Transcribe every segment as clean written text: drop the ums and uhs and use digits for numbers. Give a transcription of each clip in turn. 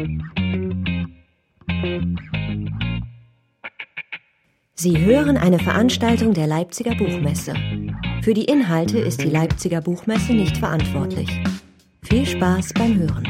Sie hören eine Veranstaltung der Leipziger Buchmesse. Für die Inhalte ist die Leipziger Buchmesse nicht verantwortlich. Viel Spaß beim Hören.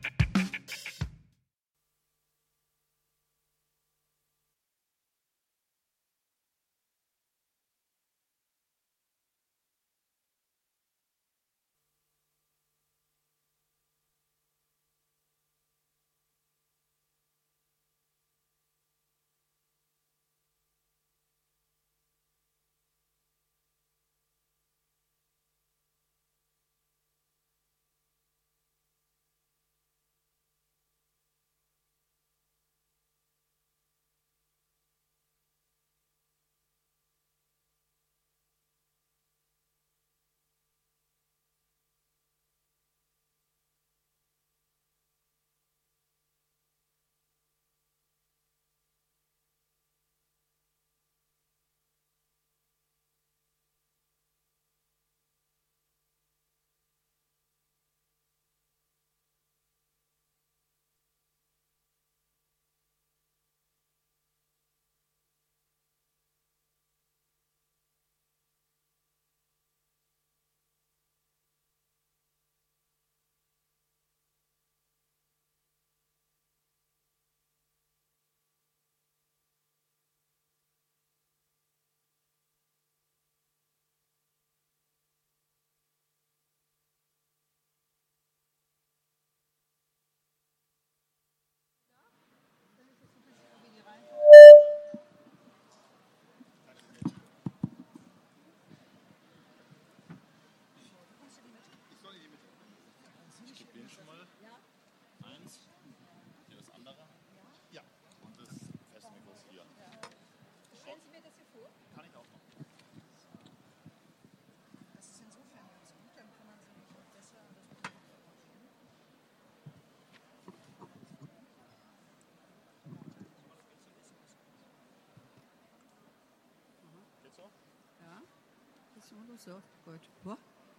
So, gut. Ja.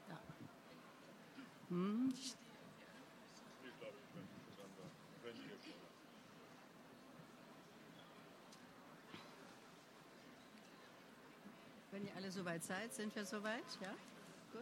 Wenn ihr alle soweit seid, sind wir soweit? Ja? Gut.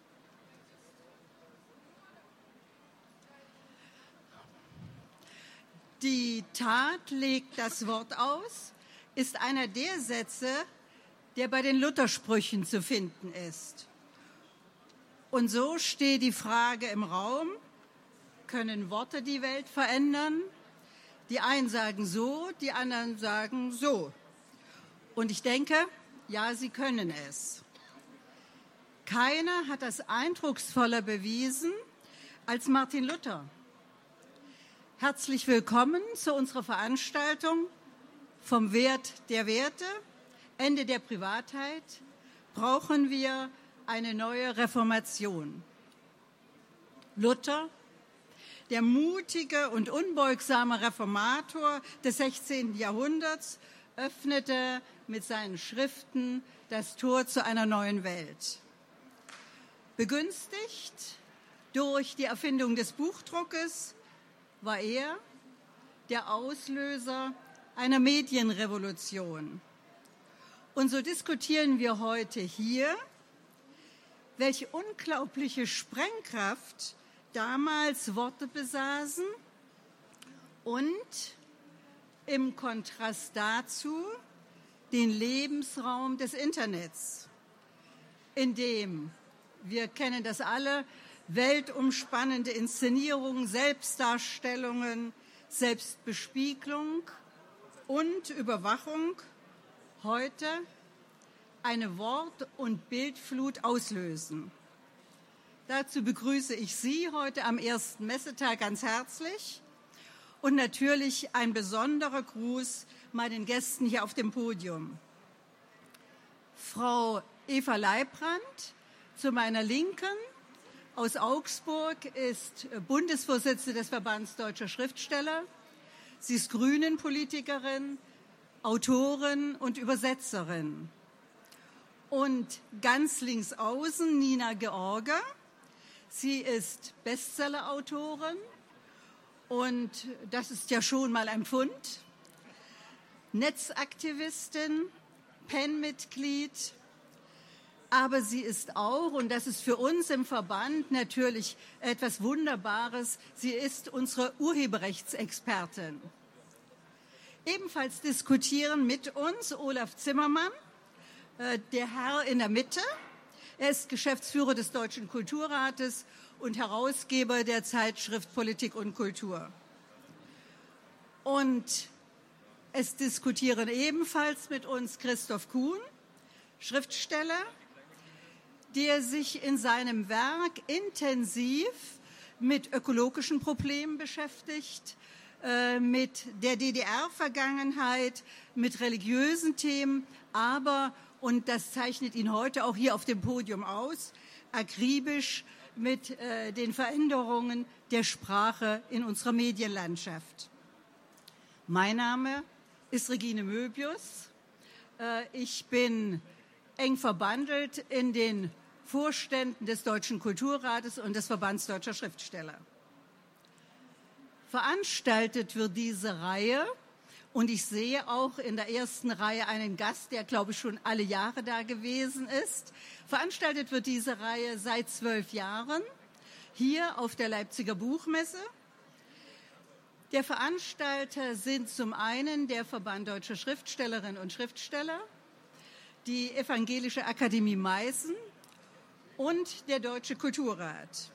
Die Tat legt das Wort aus, ist einer der Sätze, der bei den Luthersprüchen zu finden ist. Und so steht die Frage im Raum, können Worte die Welt verändern? Die einen sagen so, die anderen sagen so. Und ich denke, ja, sie können es. Keiner hat das eindrucksvoller bewiesen als Martin Luther. Herzlich willkommen zu unserer Veranstaltung vom Wert der Werte, Ende der Privatheit, brauchen wir eine neue Reformation. Luther, der mutige und unbeugsame Reformator des 16. Jahrhunderts, öffnete mit seinen Schriften das Tor zu einer neuen Welt. Begünstigt durch die Erfindung des Buchdruckes war er der Auslöser einer Medienrevolution. Und so diskutieren wir heute hier, welche unglaubliche Sprengkraft damals Worte besaßen und im Kontrast dazu den Lebensraum des Internets, in dem, wir kennen das alle, weltumspannende Inszenierungen, Selbstdarstellungen, Selbstbespiegelung und Überwachung heute eine Wort- und Bildflut auslösen. Dazu begrüße ich Sie heute am ersten Messetag ganz herzlich und natürlich ein besonderer Gruß meinen Gästen hier auf dem Podium. Frau Eva Leibrand zu meiner Linken aus Augsburg ist Bundesvorsitzende des Verbands Deutscher Schriftsteller. Sie ist Grünen-Politikerin, Autorin und Übersetzerin. Und ganz links außen Nina George. Sie ist Bestseller-Autorin Und das ist ja schon mal ein Pfund. Netzaktivistin, PEN-Mitglied, aber sie ist auch, und das ist für uns im Verband natürlich etwas Wunderbares, sie ist unsere Urheberrechtsexpertin. Ebenfalls diskutieren mit uns Olaf Zimmermann, der Herr in der Mitte. Er ist Geschäftsführer des Deutschen Kulturrates und Herausgeber der Zeitschrift Politik und Kultur. Und es diskutieren ebenfalls mit uns Christoph Kuhn, Schriftsteller, der sich in seinem Werk intensiv mit ökologischen Problemen beschäftigt, mit der DDR-Vergangenheit, mit religiösen Themen, aber, und das zeichnet ihn heute auch hier auf dem Podium aus, akribisch mit den Veränderungen der Sprache in unserer Medienlandschaft. Mein Name ist Regine Möbius. Ich bin eng verbandelt in den Vorständen des Deutschen Kulturrates und des Verbands Deutscher Schriftsteller. Veranstaltet wird diese Reihe, und ich sehe auch in der ersten Reihe einen Gast, der, glaube ich, schon alle Jahre da gewesen ist. Veranstaltet wird diese Reihe seit 12 Jahren hier auf der Leipziger Buchmesse. Der Veranstalter sind zum einen der Verband Deutscher Schriftstellerinnen und Schriftsteller, die Evangelische Akademie Meißen und der Deutsche Kulturrat.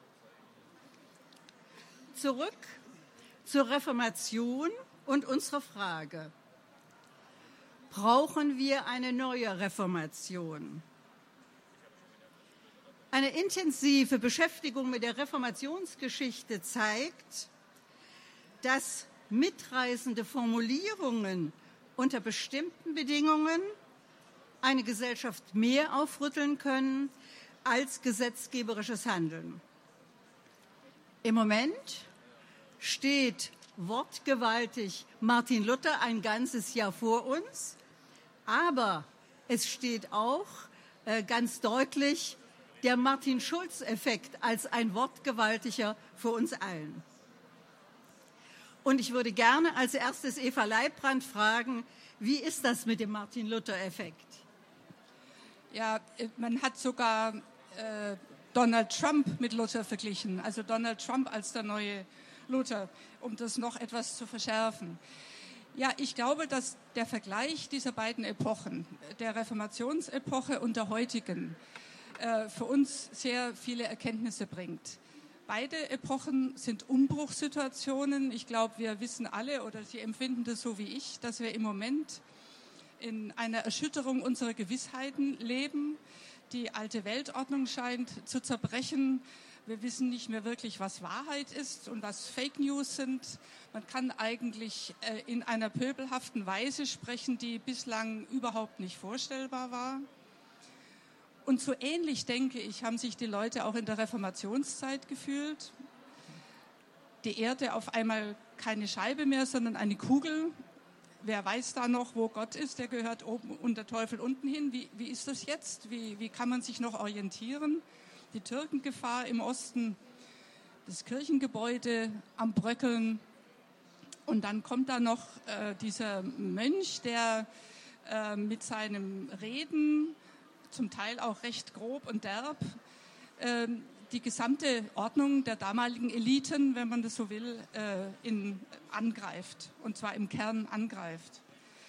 Zurück zur Reformation und unserer Frage. Brauchen wir eine neue Reformation? Eine intensive Beschäftigung mit der Reformationsgeschichte zeigt, dass mitreißende Formulierungen unter bestimmten Bedingungen eine Gesellschaft mehr aufrütteln können als gesetzgeberisches Handeln. Im Moment steht wortgewaltig Martin Luther ein ganzes Jahr vor uns, aber es steht auch ganz deutlich der Martin-Schulz-Effekt als ein wortgewaltiger vor uns allen. Und ich würde gerne als erstes Eva Leibbrand fragen, wie ist das mit dem Martin-Luther-Effekt? Ja, man hat sogar Donald Trump mit Luther verglichen, also Donald Trump als der neue Luther, um das noch etwas zu verschärfen. Ja, ich glaube, dass der Vergleich dieser beiden Epochen, der Reformationsepoche und der heutigen, für uns sehr viele Erkenntnisse bringt. Beide Epochen sind Umbruchssituationen. Ich glaube, wir wissen alle, oder Sie empfinden das so wie ich, dass wir im Moment in einer Erschütterung unserer Gewissheiten leben. Die alte Weltordnung scheint zu zerbrechen. Wir wissen nicht mehr wirklich, was Wahrheit ist und was Fake News sind. Man kann eigentlich in einer pöbelhaften Weise sprechen, die bislang überhaupt nicht vorstellbar war. Und so ähnlich, denke ich, haben sich die Leute auch in der Reformationszeit gefühlt. Die Erde auf einmal keine Scheibe mehr, sondern eine Kugel. Wer weiß da noch, wo Gott ist? Der gehört oben und der Teufel unten hin. Wie ist das jetzt? Wie kann man sich noch orientieren? Die Türkengefahr im Osten, das Kirchengebäude am Bröckeln. Und dann kommt da noch dieser Mönch, der mit seinem Reden, zum Teil auch recht grob und derb, die gesamte Ordnung der damaligen Eliten, wenn man das so will, angreift, und zwar im Kern angreift.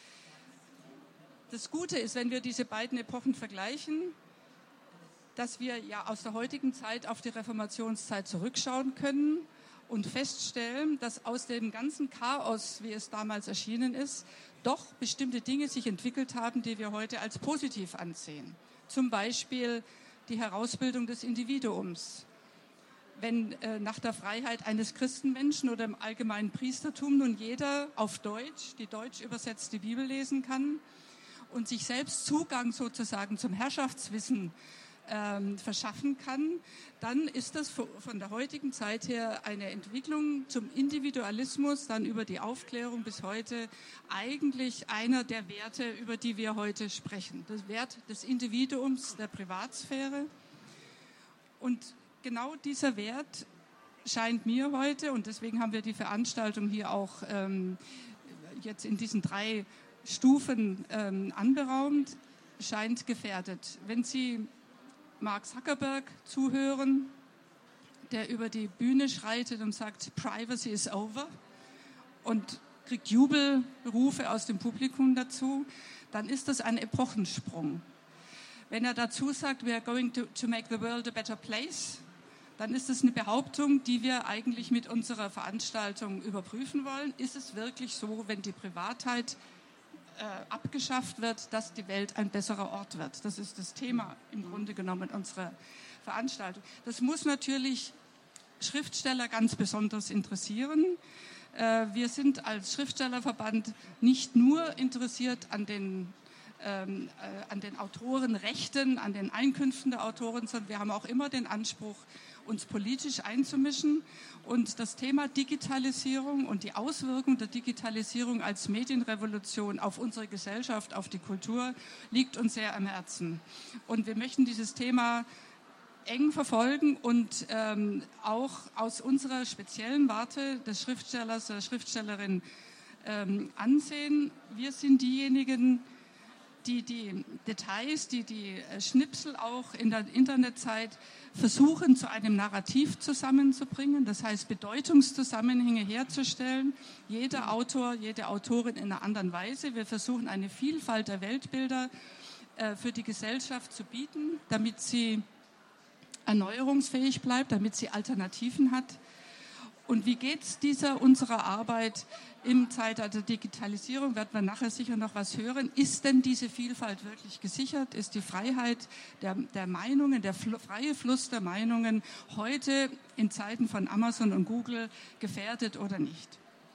Das Gute ist, wenn wir diese beiden Epochen vergleichen, dass wir ja aus der heutigen Zeit auf die Reformationszeit zurückschauen können und feststellen, dass aus dem ganzen Chaos, wie es damals erschienen ist, doch bestimmte Dinge sich entwickelt haben, die wir heute als positiv ansehen. Zum Beispiel die Herausbildung des Individuums. Wenn nach der Freiheit eines Christenmenschen oder im allgemeinen Priestertum nun jeder auf Deutsch, die deutsch übersetzte Bibel lesen kann und sich selbst Zugang sozusagen zum Herrschaftswissen verschaffen kann, dann ist das von der heutigen Zeit her eine Entwicklung zum Individualismus, dann über die Aufklärung bis heute eigentlich einer der Werte, über die wir heute sprechen. Das Wert des Individuums, der Privatsphäre. Und genau dieser Wert scheint mir heute, und deswegen haben wir die Veranstaltung hier auch jetzt in diesen 3 Stufen anberaumt, scheint gefährdet. Wenn Sie Mark Zuckerberg zuhören, der über die Bühne schreitet und sagt, Privacy is over, und kriegt Jubelrufe aus dem Publikum dazu, dann ist das ein Epochensprung. Wenn er dazu sagt, we are going to make the world a better place, dann ist es eine Behauptung, die wir eigentlich mit unserer Veranstaltung überprüfen wollen. Ist es wirklich so, wenn die Privatheit abgeschafft wird, dass die Welt ein besserer Ort wird? Das ist das Thema im Grunde genommen unserer Veranstaltung. Das muss natürlich Schriftsteller ganz besonders interessieren. Wir sind als Schriftstellerverband nicht nur interessiert an den Autorenrechten, an den Einkünften der Autoren, sondern wir haben auch immer den Anspruch, uns politisch einzumischen. Und das Thema Digitalisierung und die Auswirkung der Digitalisierung als Medienrevolution auf unsere Gesellschaft, auf die Kultur, liegt uns sehr am Herzen. Und wir möchten dieses Thema eng verfolgen und auch aus unserer speziellen Warte des Schriftstellers, der Schriftstellerin ansehen. Wir sind diejenigen, die die Details, die Schnipsel auch in der Internetzeit versuchen, zu einem Narrativ zusammenzubringen, das heißt Bedeutungszusammenhänge herzustellen. Jeder Autor, jede Autorin in einer anderen Weise. Wir versuchen eine Vielfalt der Weltbilder für die Gesellschaft zu bieten, damit sie erneuerungsfähig bleibt, damit sie Alternativen hat. Und wie geht es unserer Arbeit im Zeitalter der Digitalisierung? Werden wir nachher sicher noch was hören. Ist denn diese Vielfalt wirklich gesichert? Ist die Freiheit der Meinungen, der freie Fluss der Meinungen heute in Zeiten von Amazon und Google gefährdet oder nicht?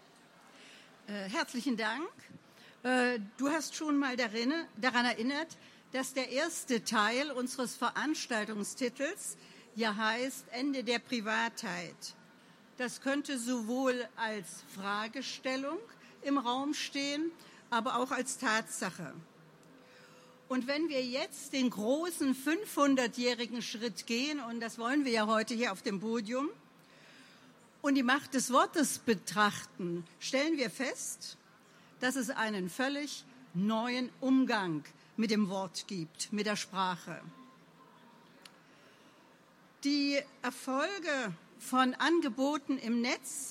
Herzlichen Dank. Du hast schon mal daran erinnert, dass der erste Teil unseres Veranstaltungstitels ja heißt Ende der Privatheit. Das könnte sowohl als Fragestellung im Raum stehen, aber auch als Tatsache. Und wenn wir jetzt den großen 500-jährigen Schritt gehen, und das wollen wir ja heute hier auf dem Podium, und die Macht des Wortes betrachten, stellen wir fest, dass es einen völlig neuen Umgang mit dem Wort gibt, mit der Sprache. Die Erfolge von Angeboten im Netz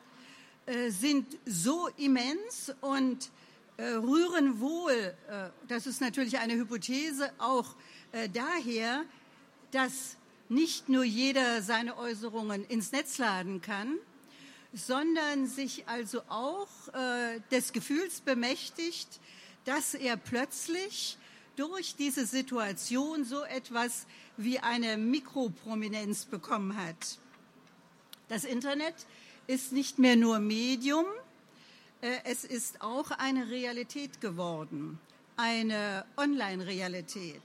sind so immens und rühren wohl, das ist natürlich eine Hypothese, auch daher, dass nicht nur jeder seine Äußerungen ins Netz laden kann, sondern sich also auch des Gefühls bemächtigt, dass er plötzlich durch diese Situation so etwas wie eine Mikroprominenz bekommen hat. Das Internet ist nicht mehr nur Medium, es ist auch eine Realität geworden, eine Online-Realität.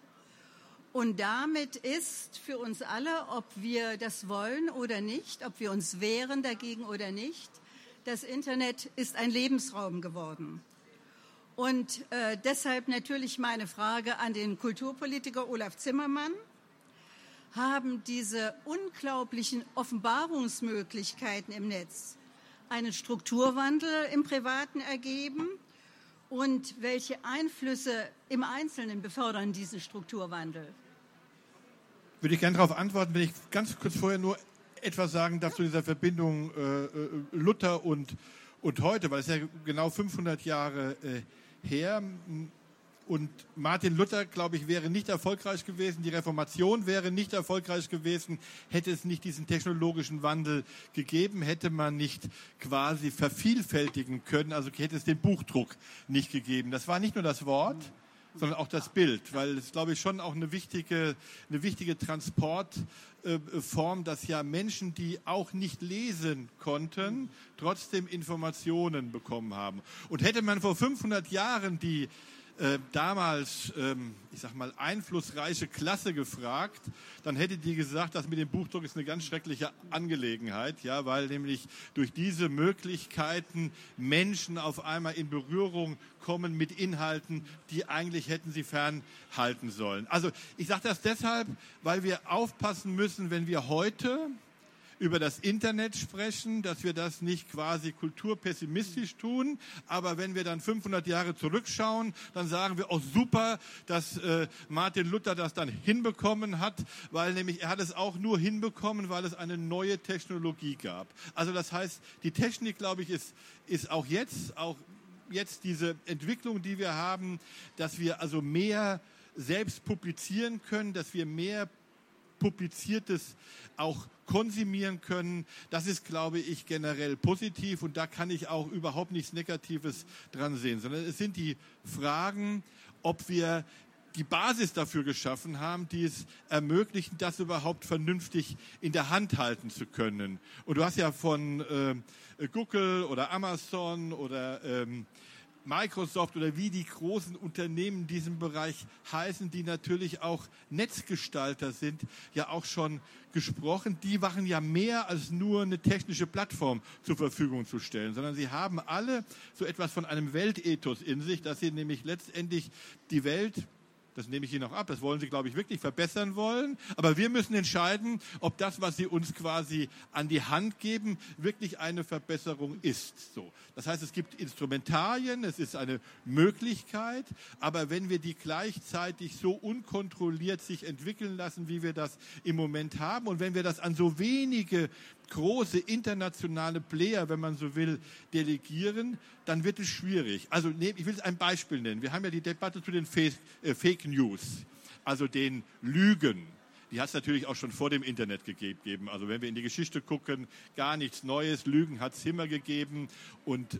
Und damit ist für uns alle, ob wir das wollen oder nicht, ob wir uns wehren dagegen oder nicht, das Internet ist ein Lebensraum geworden. Und deshalb natürlich meine Frage an den Kulturpolitiker Olaf Zimmermann. Haben diese unglaublichen Offenbarungsmöglichkeiten im Netz einen Strukturwandel im Privaten ergeben? Und welche Einflüsse im Einzelnen befördern diesen Strukturwandel? Würde ich gerne darauf antworten, wenn ich ganz kurz vorher nur etwas sagen darf zu dieser Verbindung Luther und heute, weil es ja genau 500 Jahre her. Und Martin Luther, glaube ich, wäre nicht erfolgreich gewesen. Die Reformation wäre nicht erfolgreich gewesen, hätte es nicht diesen technologischen Wandel gegeben, hätte man nicht quasi vervielfältigen können, also hätte es den Buchdruck nicht gegeben. Das war nicht nur das Wort, sondern auch das Bild, weil es, glaube ich, schon auch eine wichtige Transportform, dass ja Menschen, die auch nicht lesen konnten, trotzdem Informationen bekommen haben. Und hätte man vor 500 Jahren die damals, ich sag mal, einflussreiche Klasse gefragt, dann hätte die gesagt, das mit dem Buchdruck ist eine ganz schreckliche Angelegenheit, ja, weil nämlich durch diese Möglichkeiten Menschen auf einmal in Berührung kommen mit Inhalten, die eigentlich hätten sie fernhalten sollen. Also ich sage das deshalb, weil wir aufpassen müssen, wenn wir heute über das Internet sprechen, dass wir das nicht quasi kulturpessimistisch tun, aber wenn wir dann 500 Jahre zurückschauen, dann sagen wir, oh super, dass Martin Luther das dann hinbekommen hat, weil nämlich er hat es auch nur hinbekommen, weil es eine neue Technologie gab. Also das heißt, die Technik, glaube ich, ist auch jetzt diese Entwicklung, die wir haben, dass wir also mehr selbst publizieren können, dass wir mehr Publiziertes auch konsumieren können. Das ist, glaube ich, generell positiv und da kann ich auch überhaupt nichts Negatives dran sehen, sondern es sind die Fragen, ob wir die Basis dafür geschaffen haben, die es ermöglichen, das überhaupt vernünftig in der Hand halten zu können. Und du hast ja von Google oder Amazon oder Microsoft oder wie die großen Unternehmen in diesem Bereich heißen, die natürlich auch Netzgestalter sind, ja auch schon gesprochen. Die machen ja mehr als nur eine technische Plattform zur Verfügung zu stellen, sondern sie haben alle so etwas von einem Weltethos in sich, dass sie nämlich letztendlich die Welt, das nehme ich Ihnen auch ab, das wollen Sie, glaube ich, wirklich verbessern wollen. Aber wir müssen entscheiden, ob das, was Sie uns quasi an die Hand geben, wirklich eine Verbesserung ist. So. Das heißt, es gibt Instrumentarien, es ist eine Möglichkeit, aber wenn wir die gleichzeitig so unkontrolliert sich entwickeln lassen, wie wir das im Moment haben, und wenn wir das an so wenige große internationale Player, wenn man so will, delegieren, dann wird es schwierig. Also ich will ein Beispiel nennen. Wir haben ja die Debatte zu den Fake News, also den Lügen. Die hat es natürlich auch schon vor dem Internet gegeben. Also wenn wir in die Geschichte gucken, gar nichts Neues. Lügen hat es immer gegeben. Und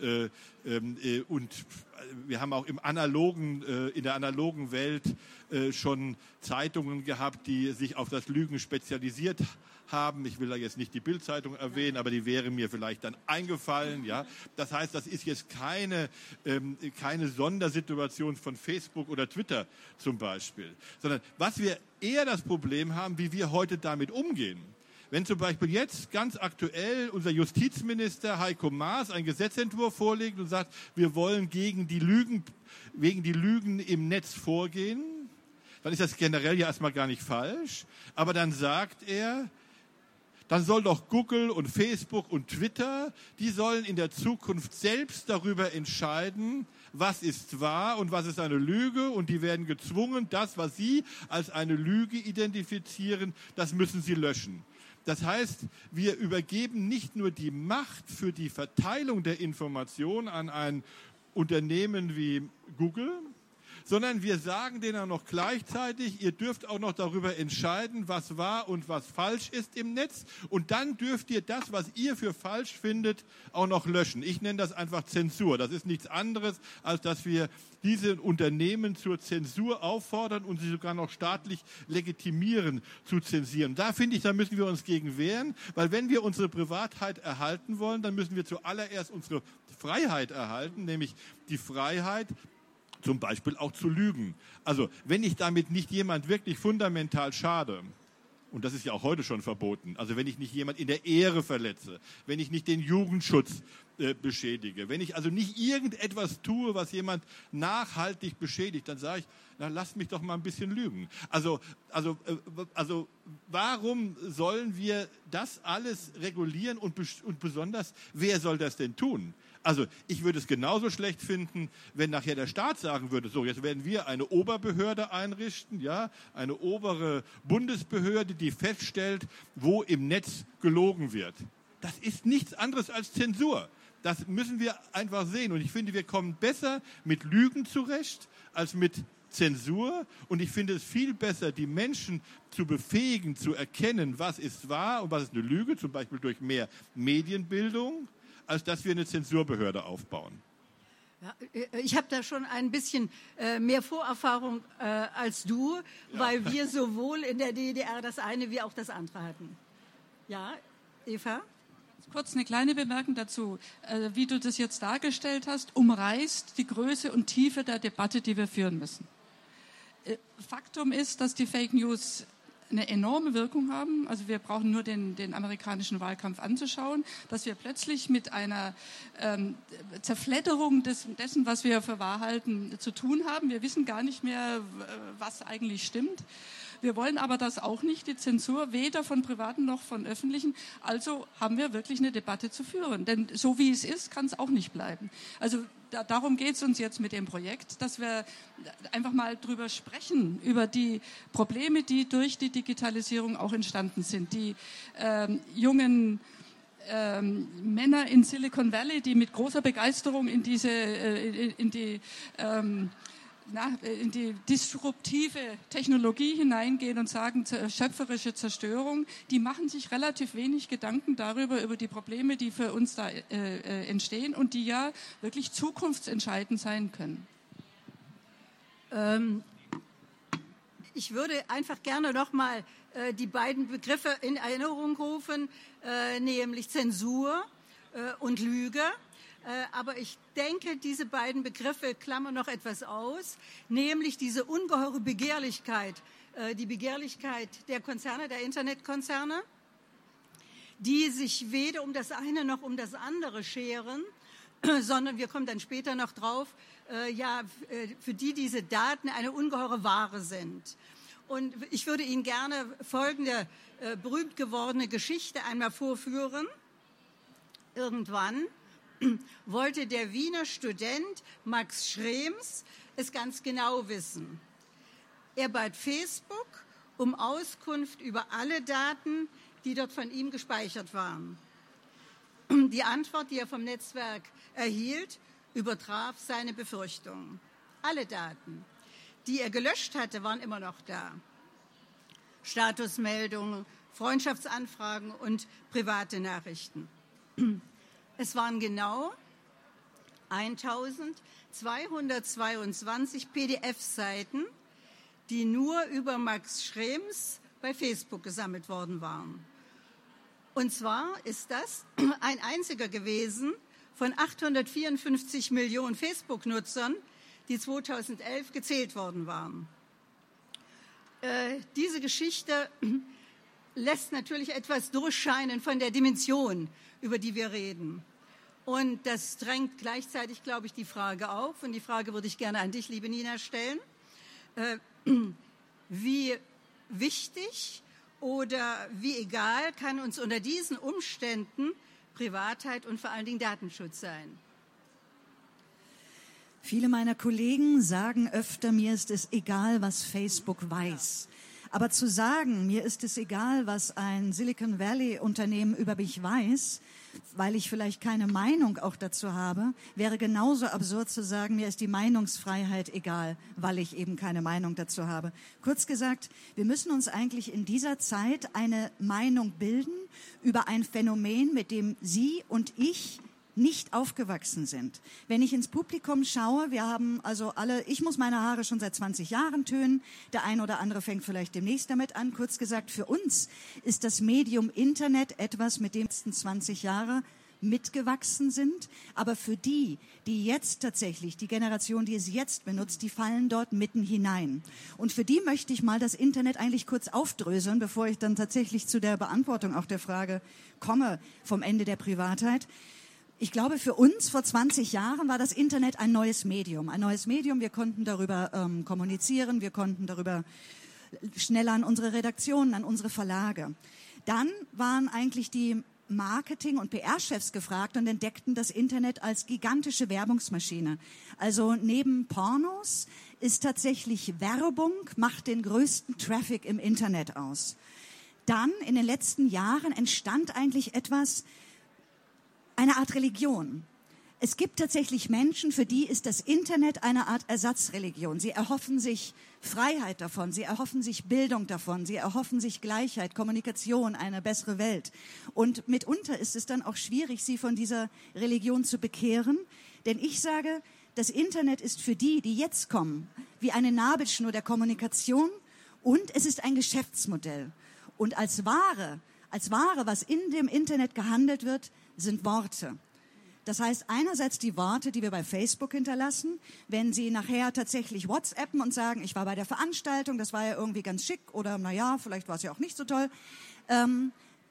wir haben auch in der analogen Welt schon Zeitungen gehabt, die sich auf das Lügen spezialisiert haben. Ich will da jetzt nicht die Bild-Zeitung erwähnen, aber die wäre mir vielleicht dann eingefallen. Ja, das heißt, das ist jetzt keine Sondersituation von Facebook oder Twitter zum Beispiel, sondern was wir eher das Problem haben, wie wir heute damit umgehen. Wenn zum Beispiel jetzt ganz aktuell unser Justizminister Heiko Maas einen Gesetzentwurf vorlegt und sagt, wir wollen gegen die Lügen im Netz vorgehen, dann ist das generell ja erstmal gar nicht falsch. Aber dann sagt er, dann soll doch Google und Facebook und Twitter, die sollen in der Zukunft selbst darüber entscheiden, was ist wahr und was ist eine Lüge. Und die werden gezwungen, das, was sie als eine Lüge identifizieren, das müssen sie löschen. Das heißt, wir übergeben nicht nur die Macht für die Verteilung der Information an ein Unternehmen wie Google, sondern wir sagen denen auch noch gleichzeitig, ihr dürft auch noch darüber entscheiden, was wahr und was falsch ist im Netz. Und dann dürft ihr das, was ihr für falsch findet, auch noch löschen. Ich nenne das einfach Zensur. Das ist nichts anderes, als dass wir diese Unternehmen zur Zensur auffordern und sie sogar noch staatlich legitimieren zu zensieren. Da finde ich, da müssen wir uns gegen wehren, weil wenn wir unsere Privatheit erhalten wollen, dann müssen wir zuallererst unsere Freiheit erhalten, nämlich die Freiheit, zum Beispiel auch zu lügen. Also wenn ich damit nicht jemand wirklich fundamental schade, und das ist ja auch heute schon verboten, also wenn ich nicht jemand in der Ehre verletze, wenn ich nicht den Jugendschutz beschädige, wenn ich also nicht irgendetwas tue, was jemand nachhaltig beschädigt, dann sage ich, na, lasst mich doch mal ein bisschen lügen. Also warum sollen wir das alles regulieren und besonders, wer soll das denn tun? Also ich würde es genauso schlecht finden, wenn nachher der Staat sagen würde, so, jetzt werden wir eine Oberbehörde einrichten, ja, eine obere Bundesbehörde, die feststellt, wo im Netz gelogen wird. Das ist nichts anderes als Zensur. Das müssen wir einfach sehen. Und ich finde, wir kommen besser mit Lügen zurecht als mit Zensur. Und ich finde es viel besser, die Menschen zu befähigen, zu erkennen, was ist wahr und was ist eine Lüge, zum Beispiel durch mehr Medienbildung, als dass wir eine Zensurbehörde aufbauen. Ja, ich habe da schon ein bisschen mehr Vorerfahrung als du, weil wir sowohl in der DDR das eine wie auch das andere hatten. Ja, Eva? Kurz eine kleine Bemerkung dazu. Wie du das jetzt dargestellt hast, umreißt die Größe und Tiefe der Debatte, die wir führen müssen. Faktum ist, dass die Fake News eine enorme Wirkung haben. Also wir brauchen nur den amerikanischen Wahlkampf anzuschauen, dass wir plötzlich mit einer Zerfledderung dessen, was wir für wahr halten, zu tun haben. Wir wissen gar nicht mehr, was eigentlich stimmt. Wir wollen aber das auch nicht, die Zensur, weder von Privaten noch von Öffentlichen. Also haben wir wirklich eine Debatte zu führen. Denn so wie es ist, kann es auch nicht bleiben. Also darum geht es uns jetzt mit dem Projekt, dass wir einfach mal drüber sprechen, über die Probleme, die durch die Digitalisierung auch entstanden sind. Die jungen Männer in Silicon Valley, die mit großer Begeisterung in die disruptive Technologie hineingehen und sagen, schöpferische Zerstörung, die machen sich relativ wenig Gedanken darüber, über die Probleme, die für uns da entstehen und die ja wirklich zukunftsentscheidend sein können. Ich würde einfach gerne nochmal die beiden Begriffe in Erinnerung rufen, nämlich Zensur und Lüge. Aber ich denke, diese beiden Begriffe klammern noch etwas aus, nämlich diese ungeheure Begehrlichkeit, die Begehrlichkeit der Konzerne, der Internetkonzerne, die sich weder um das eine noch um das andere scheren, sondern wir kommen dann später noch drauf, für die diese Daten eine ungeheure Ware sind. Und ich würde Ihnen gerne folgende berühmt gewordene Geschichte einmal vorführen. Irgendwann wollte der Wiener Student Max Schrems es ganz genau wissen. Er bat Facebook um Auskunft über alle Daten, die dort von ihm gespeichert waren. Die Antwort, die er vom Netzwerk erhielt, übertraf seine Befürchtungen. Alle Daten, die er gelöscht hatte, waren immer noch da. Statusmeldungen, Freundschaftsanfragen und private Nachrichten. Es waren genau 1222 PDF-Seiten, die nur über Max Schrems bei Facebook gesammelt worden waren. Und zwar ist das ein einziger gewesen von 854 Millionen Facebook-Nutzern, die 2011 gezählt worden waren. Diese Geschichte lässt natürlich etwas durchscheinen von der Dimension, über die wir reden. Und das drängt gleichzeitig, glaube ich, die Frage auf. Und die Frage würde ich gerne an dich, liebe Nina, stellen. Wie wichtig oder wie egal kann uns unter diesen Umständen Privatheit und vor allen Dingen Datenschutz sein? Viele meiner Kollegen sagen öfter, mir ist es egal, was Facebook weiß. Aber zu sagen, mir ist es egal, was ein Silicon Valley Unternehmen über mich weiß, weil ich vielleicht keine Meinung auch dazu habe, wäre genauso absurd zu sagen, mir ist die Meinungsfreiheit egal, weil ich eben keine Meinung dazu habe. Kurz gesagt, wir müssen uns eigentlich in dieser Zeit eine Meinung bilden über ein Phänomen, mit dem Sie und ich nicht aufgewachsen sind. Wenn ich ins Publikum schaue, wir haben also alle, ich muss meine Haare schon seit 20 Jahren tönen, der ein oder andere fängt vielleicht demnächst damit an. Kurz gesagt, für uns ist das Medium Internet etwas, mit dem die letzten 20 Jahre mitgewachsen sind, aber für die jetzt tatsächlich, die Generation, die es jetzt benutzt, die fallen dort mitten hinein. Und für die möchte ich mal das Internet eigentlich kurz aufdröseln, bevor ich dann tatsächlich zu der Beantwortung auch der Frage komme vom Ende der Privatheit. Ich glaube, für uns vor 20 Jahren war das Internet ein neues Medium. Ein neues Medium, wir konnten darüber kommunizieren, wir konnten darüber schneller an unsere Redaktionen, an unsere Verlage. Dann waren eigentlich die Marketing- und PR-Chefs gefragt und entdeckten das Internet als gigantische Werbungsmaschine. Also neben Pornos ist tatsächlich Werbung, macht den größten Traffic im Internet aus. Dann in den letzten Jahren entstand eigentlich eine Art Religion. Es gibt tatsächlich Menschen, für die ist das Internet eine Art Ersatzreligion. Sie erhoffen sich Freiheit davon, sie erhoffen sich Bildung davon, sie erhoffen sich Gleichheit, Kommunikation, eine bessere Welt. Und mitunter ist es dann auch schwierig, sie von dieser Religion zu bekehren. Denn ich sage, das Internet ist für die, die jetzt kommen, wie eine Nabelschnur der Kommunikation und es ist ein Geschäftsmodell. Und als Ware, was in dem Internet gehandelt wird, sind Worte. Das heißt, einerseits die Worte, die wir bei Facebook hinterlassen, wenn Sie nachher tatsächlich WhatsAppen und sagen, ich war bei der Veranstaltung, das war ja irgendwie ganz schick oder naja, vielleicht war es ja auch nicht so toll,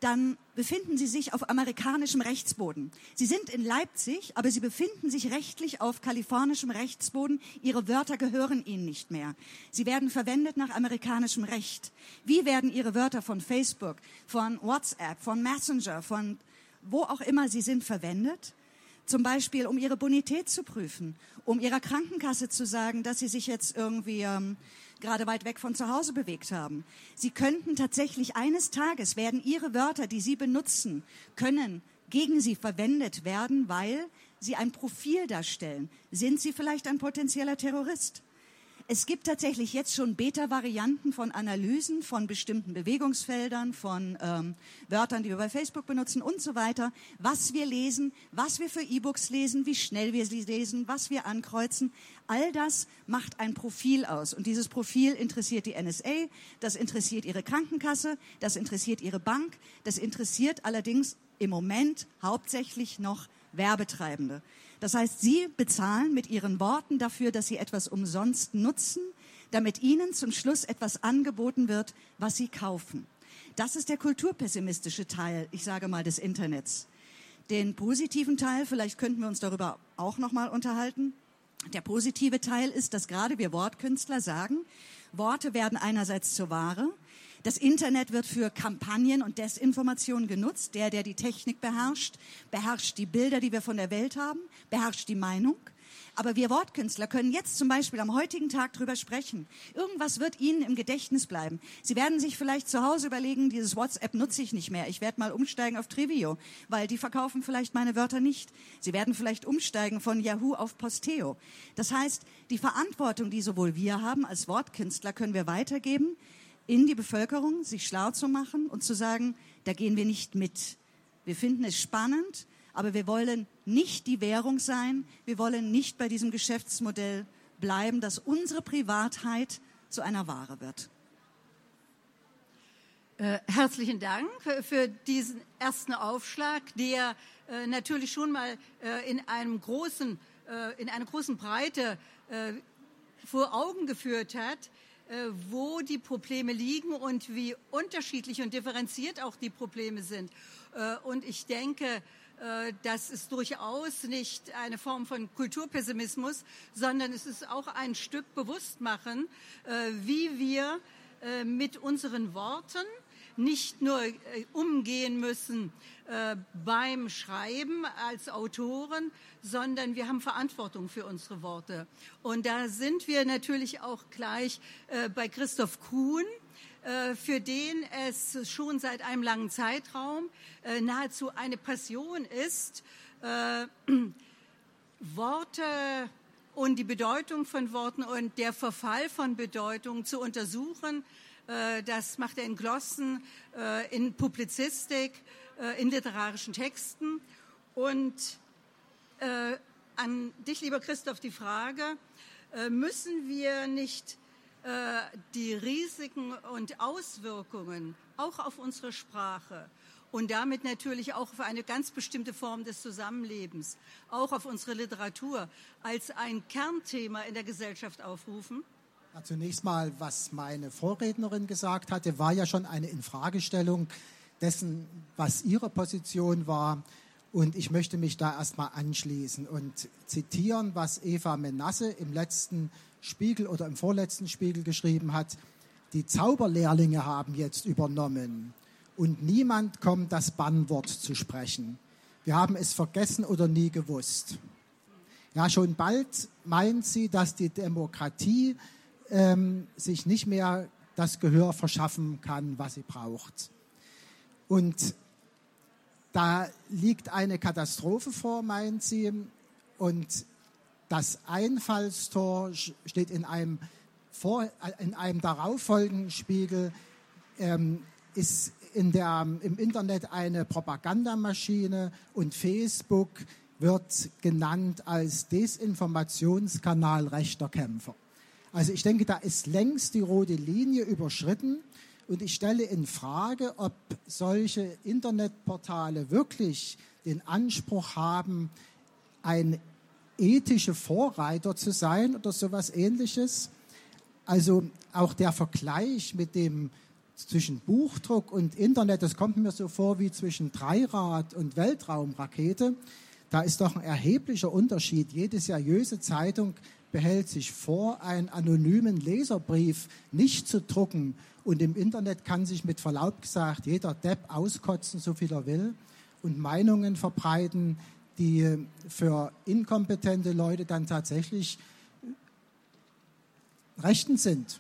dann befinden Sie sich auf amerikanischem Rechtsboden. Sie sind in Leipzig, aber Sie befinden sich rechtlich auf kalifornischem Rechtsboden. Ihre Wörter gehören Ihnen nicht mehr. Sie werden verwendet nach amerikanischem Recht. Wie werden Ihre Wörter von Facebook, von WhatsApp, von Messenger, von wo auch immer sie sind, verwendet? Zum Beispiel, um Ihre Bonität zu prüfen, um Ihrer Krankenkasse zu sagen, dass Sie sich jetzt irgendwie gerade weit weg von zu Hause bewegt haben. Sie könnten tatsächlich eines Tages, werden Ihre Wörter, die Sie benutzen, können gegen Sie verwendet werden, weil Sie ein Profil darstellen. Sind Sie vielleicht ein potenzieller Terrorist? Es gibt tatsächlich jetzt schon Beta-Varianten von Analysen von bestimmten Bewegungsfeldern, von Wörtern, die wir bei Facebook benutzen und so weiter, was wir lesen, was wir für E-Books lesen, wie schnell wir sie lesen, was wir ankreuzen. All das macht ein Profil aus. Und dieses Profil interessiert die NSA, das interessiert Ihre Krankenkasse, das interessiert Ihre Bank, das interessiert allerdings im Moment hauptsächlich noch Werbetreibende. Das heißt, Sie bezahlen mit Ihren Worten dafür, dass Sie etwas umsonst nutzen, damit Ihnen zum Schluss etwas angeboten wird, was Sie kaufen. Das ist der kulturpessimistische Teil, ich sage mal, des Internets. Den positiven Teil, vielleicht könnten wir uns darüber auch noch mal unterhalten. Der positive Teil ist, dass gerade wir Wortkünstler sagen, Worte werden einerseits zur Ware. Das Internet wird für Kampagnen und Desinformation genutzt. Der die Technik beherrscht, beherrscht die Bilder, die wir von der Welt haben, beherrscht die Meinung. Aber wir Wortkünstler können jetzt zum Beispiel am heutigen Tag drüber sprechen. Irgendwas wird Ihnen im Gedächtnis bleiben. Sie werden sich vielleicht zu Hause überlegen, dieses WhatsApp nutze ich nicht mehr. Ich werde mal umsteigen auf Trivio, weil die verkaufen vielleicht meine Wörter nicht. Sie werden vielleicht umsteigen von Yahoo auf Posteo. Das heißt, die Verantwortung, die sowohl wir haben als Wortkünstler, können wir weitergeben in die Bevölkerung, sich schlau zu machen und zu sagen, da gehen wir nicht mit. Wir finden es spannend, aber wir wollen nicht die Währung sein. Wir wollen nicht bei diesem Geschäftsmodell bleiben, dass unsere Privatheit zu einer Ware wird. Herzlichen Dank für diesen ersten Aufschlag, der natürlich schon mal in einer großen Breite vor Augen geführt hat, wo die Probleme liegen und wie unterschiedlich und differenziert auch die Probleme sind. Und ich denke, das ist durchaus nicht eine Form von Kulturpessimismus, sondern es ist auch ein Stück Bewusstmachen, wie wir mit unseren Worten nicht nur umgehen müssen beim Schreiben als Autoren, sondern wir haben Verantwortung für unsere Worte. Und da sind wir natürlich auch gleich bei Christoph Kuhn, für den es schon seit einem langen Zeitraum nahezu eine Passion ist, Worte und die Bedeutung von Worten und der Verfall von Bedeutung zu untersuchen. Das macht er in Glossen, in Publizistik, in literarischen Texten. Und an dich, lieber Christoph, die Frage, müssen wir nicht die Risiken und Auswirkungen auch auf unsere Sprache und damit natürlich auch auf eine ganz bestimmte Form des Zusammenlebens, auch auf unsere Literatur, als ein Kernthema in der Gesellschaft aufrufen? Ja, zunächst mal, was meine Vorrednerin gesagt hatte, war ja schon eine Infragestellung dessen, was ihre Position war. Und ich möchte mich da erstmal anschließen und zitieren, was Eva Menasse im letzten Spiegel oder im vorletzten Spiegel geschrieben hat. Die Zauberlehrlinge haben jetzt übernommen und niemand kommt, das Bannwort zu sprechen. Wir haben es vergessen oder nie gewusst. Ja, schon bald meint sie, dass die Demokratie sich nicht mehr das Gehör verschaffen kann, was sie braucht. Und da liegt eine Katastrophe vor, meint sie, und das Einfallstor steht in einem darauffolgenden Spiegel, ist im Internet eine Propagandamaschine und Facebook wird genannt als Desinformationskanal rechter Kämpfer. Also ich denke, da ist längst die rote Linie überschritten und ich stelle in Frage, ob solche Internetportale wirklich den Anspruch haben, ein ethische Vorreiter zu sein oder sowas Ähnliches. Also auch der Vergleich mit dem zwischen Buchdruck und Internet, das kommt mir so vor wie zwischen Dreirad und Weltraumrakete. Da ist doch ein erheblicher Unterschied. Jede seriöse Zeitung behält sich vor, einen anonymen Leserbrief nicht zu drucken. Und im Internet kann sich mit Verlaub gesagt jeder Depp auskotzen, so viel er will, und Meinungen verbreiten, die für inkompetente Leute dann tatsächlich rechtens sind.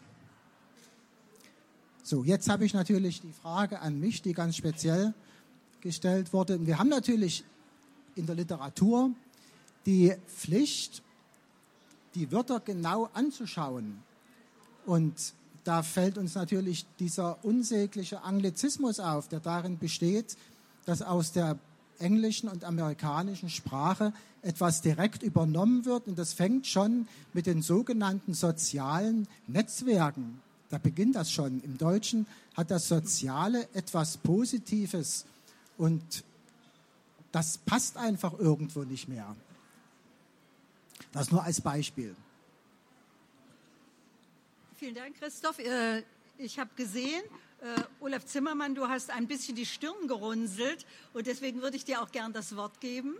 So, jetzt habe ich natürlich die Frage an mich, die ganz speziell gestellt wurde. Wir haben natürlich in der Literatur die Pflicht, die Wörter genau anzuschauen. Und da fällt uns natürlich dieser unsägliche Anglizismus auf, der darin besteht, dass aus der englischen und amerikanischen Sprache etwas direkt übernommen wird. Und das fängt schon mit den sogenannten sozialen Netzwerken. Da beginnt das schon. Im Deutschen hat das Soziale etwas Positives und das passt einfach irgendwo nicht mehr. Das nur als Beispiel. Vielen Dank, Christoph. Ich habe gesehen, Olaf Zimmermann, du hast ein bisschen die Stirn gerunzelt und deswegen würde ich dir auch gern das Wort geben.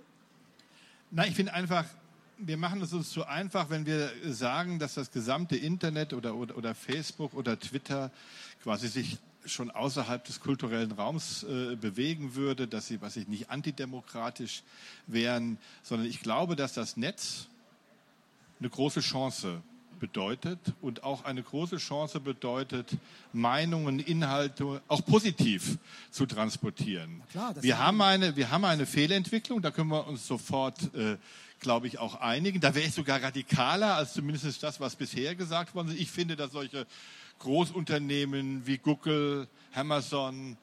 Na, ich finde einfach, wir machen es uns zu einfach, wenn wir sagen, dass das gesamte Internet oder Facebook oder Twitter quasi sich schon außerhalb des kulturellen Raums bewegen würde, dass sie, nicht antidemokratisch wären, sondern ich glaube, dass das Netz eine große Chance bedeutet und auch eine große Chance bedeutet, Meinungen, Inhalte auch positiv zu transportieren. Klar, wir haben eine Fehlentwicklung, da können wir uns sofort, glaube ich, auch einigen. Da wäre ich sogar radikaler als zumindest das, was bisher gesagt worden ist. Ich finde, dass solche Großunternehmen wie Google, Amazon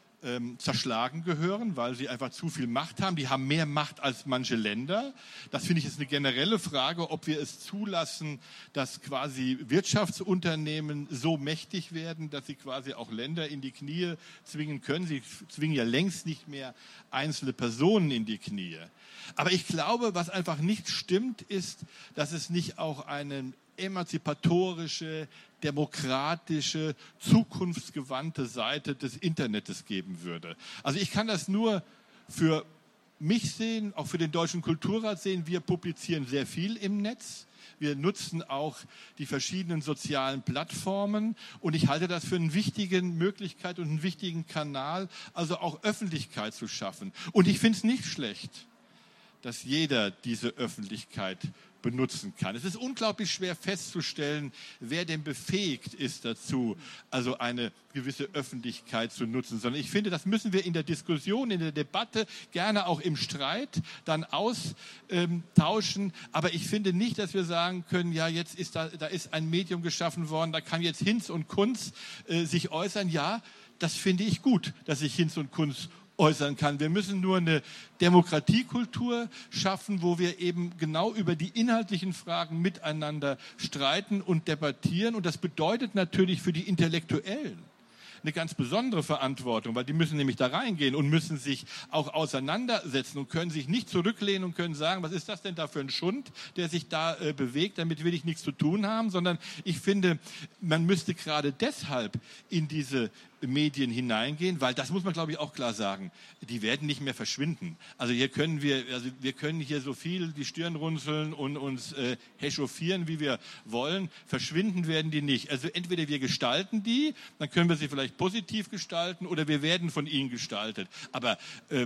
zerschlagen gehören, weil sie einfach zu viel Macht haben. Die haben mehr Macht als manche Länder. Das finde ich ist eine generelle Frage, ob wir es zulassen, dass quasi Wirtschaftsunternehmen so mächtig werden, dass sie quasi auch Länder in die Knie zwingen können. Sie zwingen ja längst nicht mehr einzelne Personen in die Knie. Aber ich glaube, was einfach nicht stimmt, ist, dass es nicht auch eine emanzipatorische, demokratische, zukunftsgewandte Seite des Internets geben würde. Also ich kann das nur für mich sehen, auch für den Deutschen Kulturrat sehen. Wir publizieren sehr viel im Netz. Wir nutzen auch die verschiedenen sozialen Plattformen und ich halte das für eine wichtige Möglichkeit und einen wichtigen Kanal, also auch Öffentlichkeit zu schaffen. Und ich finde es nicht schlecht, dass jeder diese Öffentlichkeit benutzen kann. Es ist unglaublich schwer festzustellen, wer denn befähigt ist dazu, also eine gewisse Öffentlichkeit zu nutzen. Sondern ich finde, das müssen wir in der Diskussion, in der Debatte, gerne auch im Streit dann austauschen. Aber ich finde nicht, dass wir sagen können, ja, jetzt ist da ist ein Medium geschaffen worden, da kann jetzt Hinz und Kunz sich äußern. Ja, das finde ich gut, dass sich Hinz und Kunz äußern kann. Wir müssen nur eine Demokratiekultur schaffen, wo wir eben genau über die inhaltlichen Fragen miteinander streiten und debattieren. Und das bedeutet natürlich für die Intellektuellen eine ganz besondere Verantwortung, weil die müssen nämlich da reingehen und müssen sich auch auseinandersetzen und können sich nicht zurücklehnen und können sagen, was ist das denn da für ein Schund, der sich da bewegt, damit will ich nichts zu tun haben, sondern ich finde, man müsste gerade deshalb in diese Medien hineingehen, weil das muss man, glaube ich, auch klar sagen, die werden nicht mehr verschwinden. Also wir können hier so viel die Stirn runzeln und uns echauffieren, wie wir wollen. Verschwinden werden die nicht. Also entweder wir gestalten die, dann können wir sie vielleicht positiv gestalten oder wir werden von ihnen gestaltet. Aber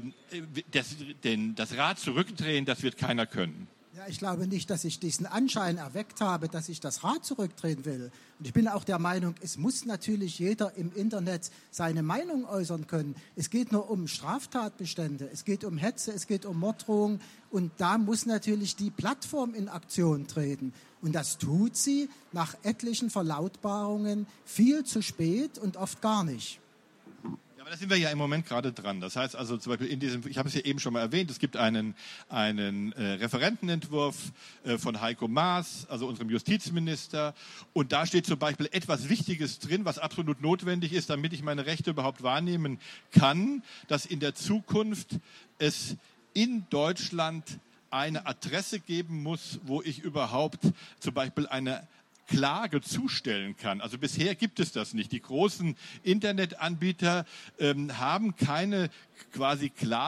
das Rad zurückdrehen, das wird keiner können. Ja, ich glaube nicht, dass ich diesen Anschein erweckt habe, dass ich das Rad zurückdrehen will. Und ich bin auch der Meinung, es muss natürlich jeder im Internet seine Meinung äußern können. Es geht nur um Straftatbestände, es geht um Hetze, es geht um Morddrohungen. Und da muss natürlich die Plattform in Aktion treten. Und das tut sie nach etlichen Verlautbarungen viel zu spät und oft gar nicht. Aber da sind wir ja im Moment gerade dran. Das heißt also zum Beispiel ich habe es ja eben schon mal erwähnt, es gibt einen Referentenentwurf von Heiko Maas, also unserem Justizminister. Und da steht zum Beispiel etwas Wichtiges drin, was absolut notwendig ist, damit ich meine Rechte überhaupt wahrnehmen kann, dass in der Zukunft es in Deutschland eine Adresse geben muss, wo ich überhaupt zum Beispiel eine Klage zustellen kann. Also bisher gibt es das nicht. Die großen Internetanbieter haben keine quasi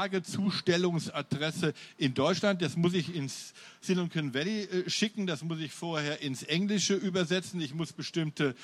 Klagezustellungsadresse in Deutschland. Das muss ich ins Silicon Valley schicken, das muss ich vorher ins Englische übersetzen. Ich muss bestimmte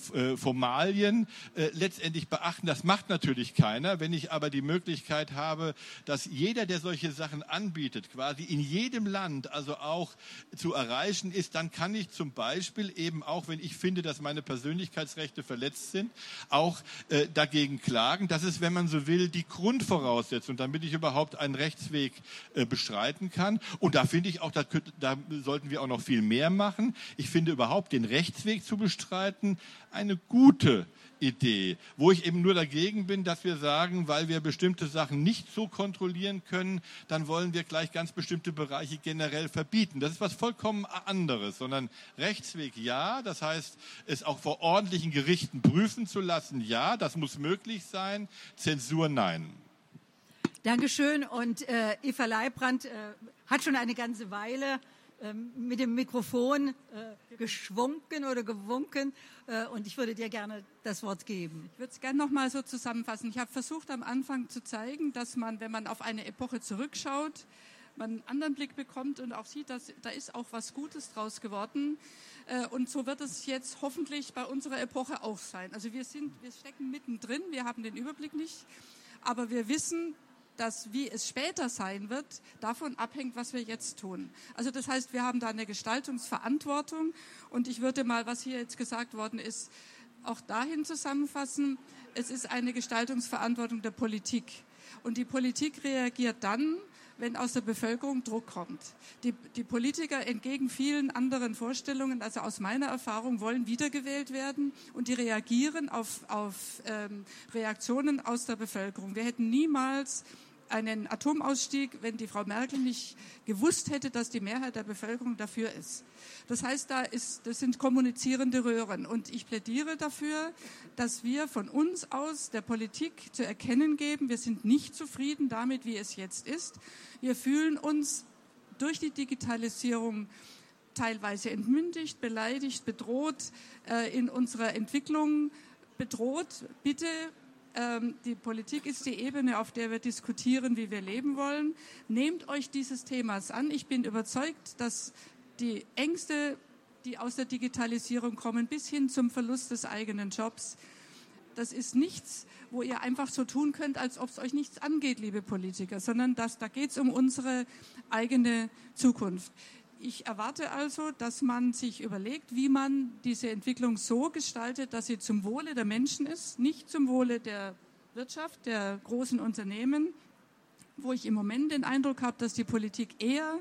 Formalien letztendlich beachten. Das macht natürlich keiner. Wenn ich aber die Möglichkeit habe, dass jeder, der solche Sachen anbietet, quasi in jedem Land also auch zu erreichen ist, dann kann ich zum Beispiel eben auch, wenn ich finde, dass meine Persönlichkeitsrechte verletzt sind, auch dagegen klagen. Das ist, wenn man so will, die Grundvoraussetzung, damit ich überhaupt einen Rechtsweg bestreiten kann. Und da finde ich auch, da sollten wir auch noch viel mehr machen. Ich finde überhaupt den Rechtsweg zu bestreiten eine gute Idee, wo ich eben nur dagegen bin, dass wir sagen, weil wir bestimmte Sachen nicht so kontrollieren können, dann wollen wir gleich ganz bestimmte Bereiche generell verbieten. Das ist was vollkommen anderes, sondern Rechtsweg ja, das heißt, es auch vor ordentlichen Gerichten prüfen zu lassen, ja, das muss möglich sein, Zensur nein. Dankeschön. Und Eva Leibrand hat schon eine ganze Weile mit dem Mikrofon geschwunken oder gewunken. Und ich würde dir gerne das Wort geben. Ich würde es gerne noch mal so zusammenfassen. Ich habe versucht, am Anfang zu zeigen, dass man, wenn man auf eine Epoche zurückschaut, man einen anderen Blick bekommt und auch sieht, dass da ist auch was Gutes draus geworden. Und so wird es jetzt hoffentlich bei unserer Epoche auch sein. Also wir stecken mittendrin, wir haben den Überblick nicht, aber wir wissen, dass wie es später sein wird, davon abhängt, was wir jetzt tun. Also das heißt, wir haben da eine Gestaltungsverantwortung und ich würde mal, was hier jetzt gesagt worden ist, auch dahin zusammenfassen, es ist eine Gestaltungsverantwortung der Politik. Und die Politik reagiert dann, wenn aus der Bevölkerung Druck kommt. Die Politiker entgegen vielen anderen Vorstellungen, also aus meiner Erfahrung, wollen wiedergewählt werden und die reagieren auf Reaktionen aus der Bevölkerung. Wir hätten niemals einen Atomausstieg, wenn die Frau Merkel nicht gewusst hätte, dass die Mehrheit der Bevölkerung dafür ist. Das heißt, das sind kommunizierende Röhren. Und ich plädiere dafür, dass wir von uns aus der Politik zu erkennen geben, wir sind nicht zufrieden damit, wie es jetzt ist. Wir fühlen uns durch die Digitalisierung teilweise entmündigt, beleidigt, bedroht, in unserer Entwicklung bedroht. Bitte, die Politik ist die Ebene, auf der wir diskutieren, wie wir leben wollen. Nehmt euch dieses Themas an. Ich bin überzeugt, dass die Ängste, die aus der Digitalisierung kommen, bis hin zum Verlust des eigenen Jobs, das ist nichts, wo ihr einfach so tun könnt, als ob es euch nichts angeht, liebe Politiker, sondern da geht es um unsere eigene Zukunft. Ich erwarte also, dass man sich überlegt, wie man diese Entwicklung so gestaltet, dass sie zum Wohle der Menschen ist, nicht zum Wohle der Wirtschaft, der großen Unternehmen, wo ich im Moment den Eindruck habe, dass die Politik eher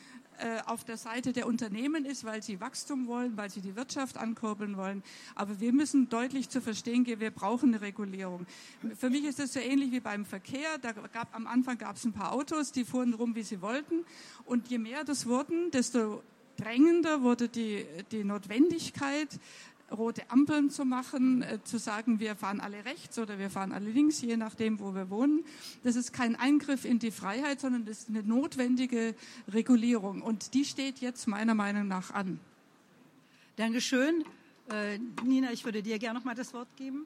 auf der Seite der Unternehmen ist, weil sie Wachstum wollen, weil sie die Wirtschaft ankurbeln wollen. Aber wir müssen deutlich zu verstehen geben, wir brauchen eine Regulierung. Für mich ist das so ähnlich wie beim Verkehr. Am Anfang gab es ein paar Autos, die fuhren rum, wie sie wollten. Und je mehr das wurden, desto drängender wurde die Notwendigkeit, rote Ampeln zu machen, zu sagen, wir fahren alle rechts oder wir fahren alle links, je nachdem, wo wir wohnen. Das ist kein Eingriff in die Freiheit, sondern das ist eine notwendige Regulierung. Und die steht jetzt meiner Meinung nach an. Dankeschön. Nina, ich würde dir gerne noch mal das Wort geben.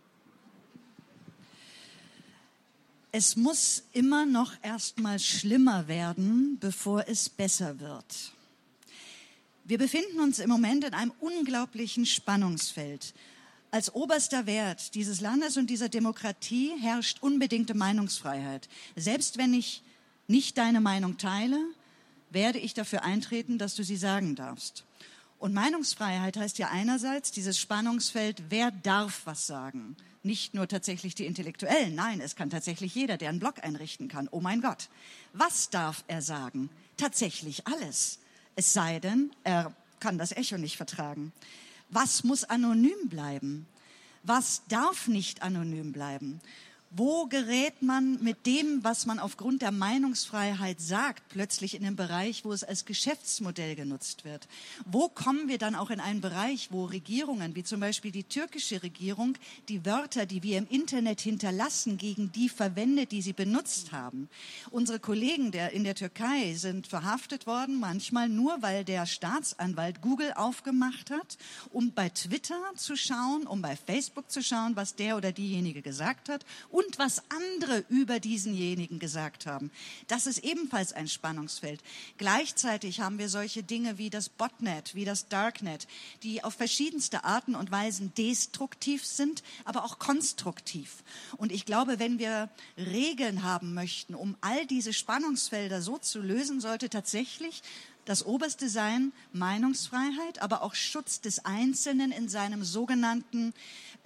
Es muss immer noch erst mal schlimmer werden, bevor es besser wird. Wir befinden uns im Moment in einem unglaublichen Spannungsfeld. Als oberster Wert dieses Landes und dieser Demokratie herrscht unbedingte Meinungsfreiheit. Selbst wenn ich nicht deine Meinung teile, werde ich dafür eintreten, dass du sie sagen darfst. Und Meinungsfreiheit heißt ja einerseits dieses Spannungsfeld, wer darf was sagen? Nicht nur tatsächlich die Intellektuellen, nein, es kann tatsächlich jeder, der einen Blog einrichten kann. Oh mein Gott, was darf er sagen? Tatsächlich alles. Es sei denn, er kann das Echo nicht vertragen. Was muss anonym bleiben? Was darf nicht anonym bleiben? Wo gerät man mit dem, was man aufgrund der Meinungsfreiheit sagt, plötzlich in den Bereich, wo es als Geschäftsmodell genutzt wird? Wo kommen wir dann auch in einen Bereich, wo Regierungen, wie zum Beispiel die türkische Regierung, die Wörter, die wir im Internet hinterlassen, gegen die verwendet, die sie benutzt haben? Unsere Kollegen in der Türkei sind verhaftet worden, manchmal nur, weil der Staatsanwalt Google aufgemacht hat, um bei Twitter zu schauen, um bei Facebook zu schauen, was der oder diejenige gesagt hat und was andere über diesenjenigen gesagt haben. Das ist ebenfalls ein Spannungsfeld. Gleichzeitig haben wir solche Dinge wie das Botnet, wie das Darknet, die auf verschiedenste Arten und Weisen destruktiv sind, aber auch konstruktiv. Und ich glaube, wenn wir Regeln haben möchten, um all diese Spannungsfelder so zu lösen, sollte tatsächlich das Oberste sein Meinungsfreiheit, aber auch Schutz des Einzelnen in seinem sogenannten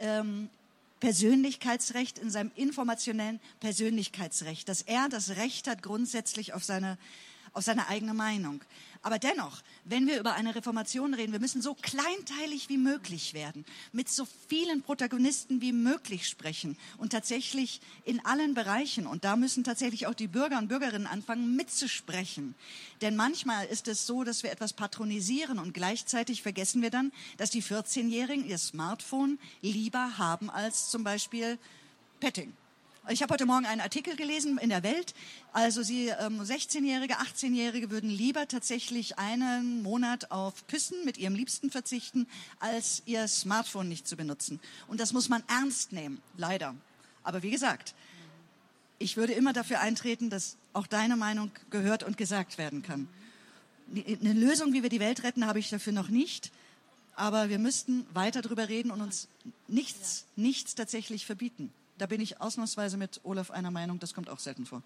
Persönlichkeitsrecht, in seinem informationellen Persönlichkeitsrecht, dass er das Recht hat grundsätzlich auf seine eigene Meinung. Aber dennoch, wenn wir über eine Reformation reden, wir müssen so kleinteilig wie möglich werden, mit so vielen Protagonisten wie möglich sprechen und tatsächlich in allen Bereichen. Und da müssen tatsächlich auch die Bürger und Bürgerinnen anfangen mitzusprechen. Denn manchmal ist es so, dass wir etwas patronisieren und gleichzeitig vergessen wir dann, dass die 14-Jährigen ihr Smartphone lieber haben als zum Beispiel Petting. Ich habe heute Morgen einen Artikel gelesen in der Welt. Also 16-Jährige, 18-Jährige würden lieber tatsächlich einen Monat auf Küssen mit ihrem Liebsten verzichten, als ihr Smartphone nicht zu benutzen. Und das muss man ernst nehmen, leider. Aber wie gesagt, ich würde immer dafür eintreten, dass auch deine Meinung gehört und gesagt werden kann. Eine Lösung, wie wir die Welt retten, habe ich dafür noch nicht. Aber wir müssten weiter darüber reden und uns nichts tatsächlich verbieten. Da bin ich ausnahmsweise mit Olaf einer Meinung, das kommt auch selten vor.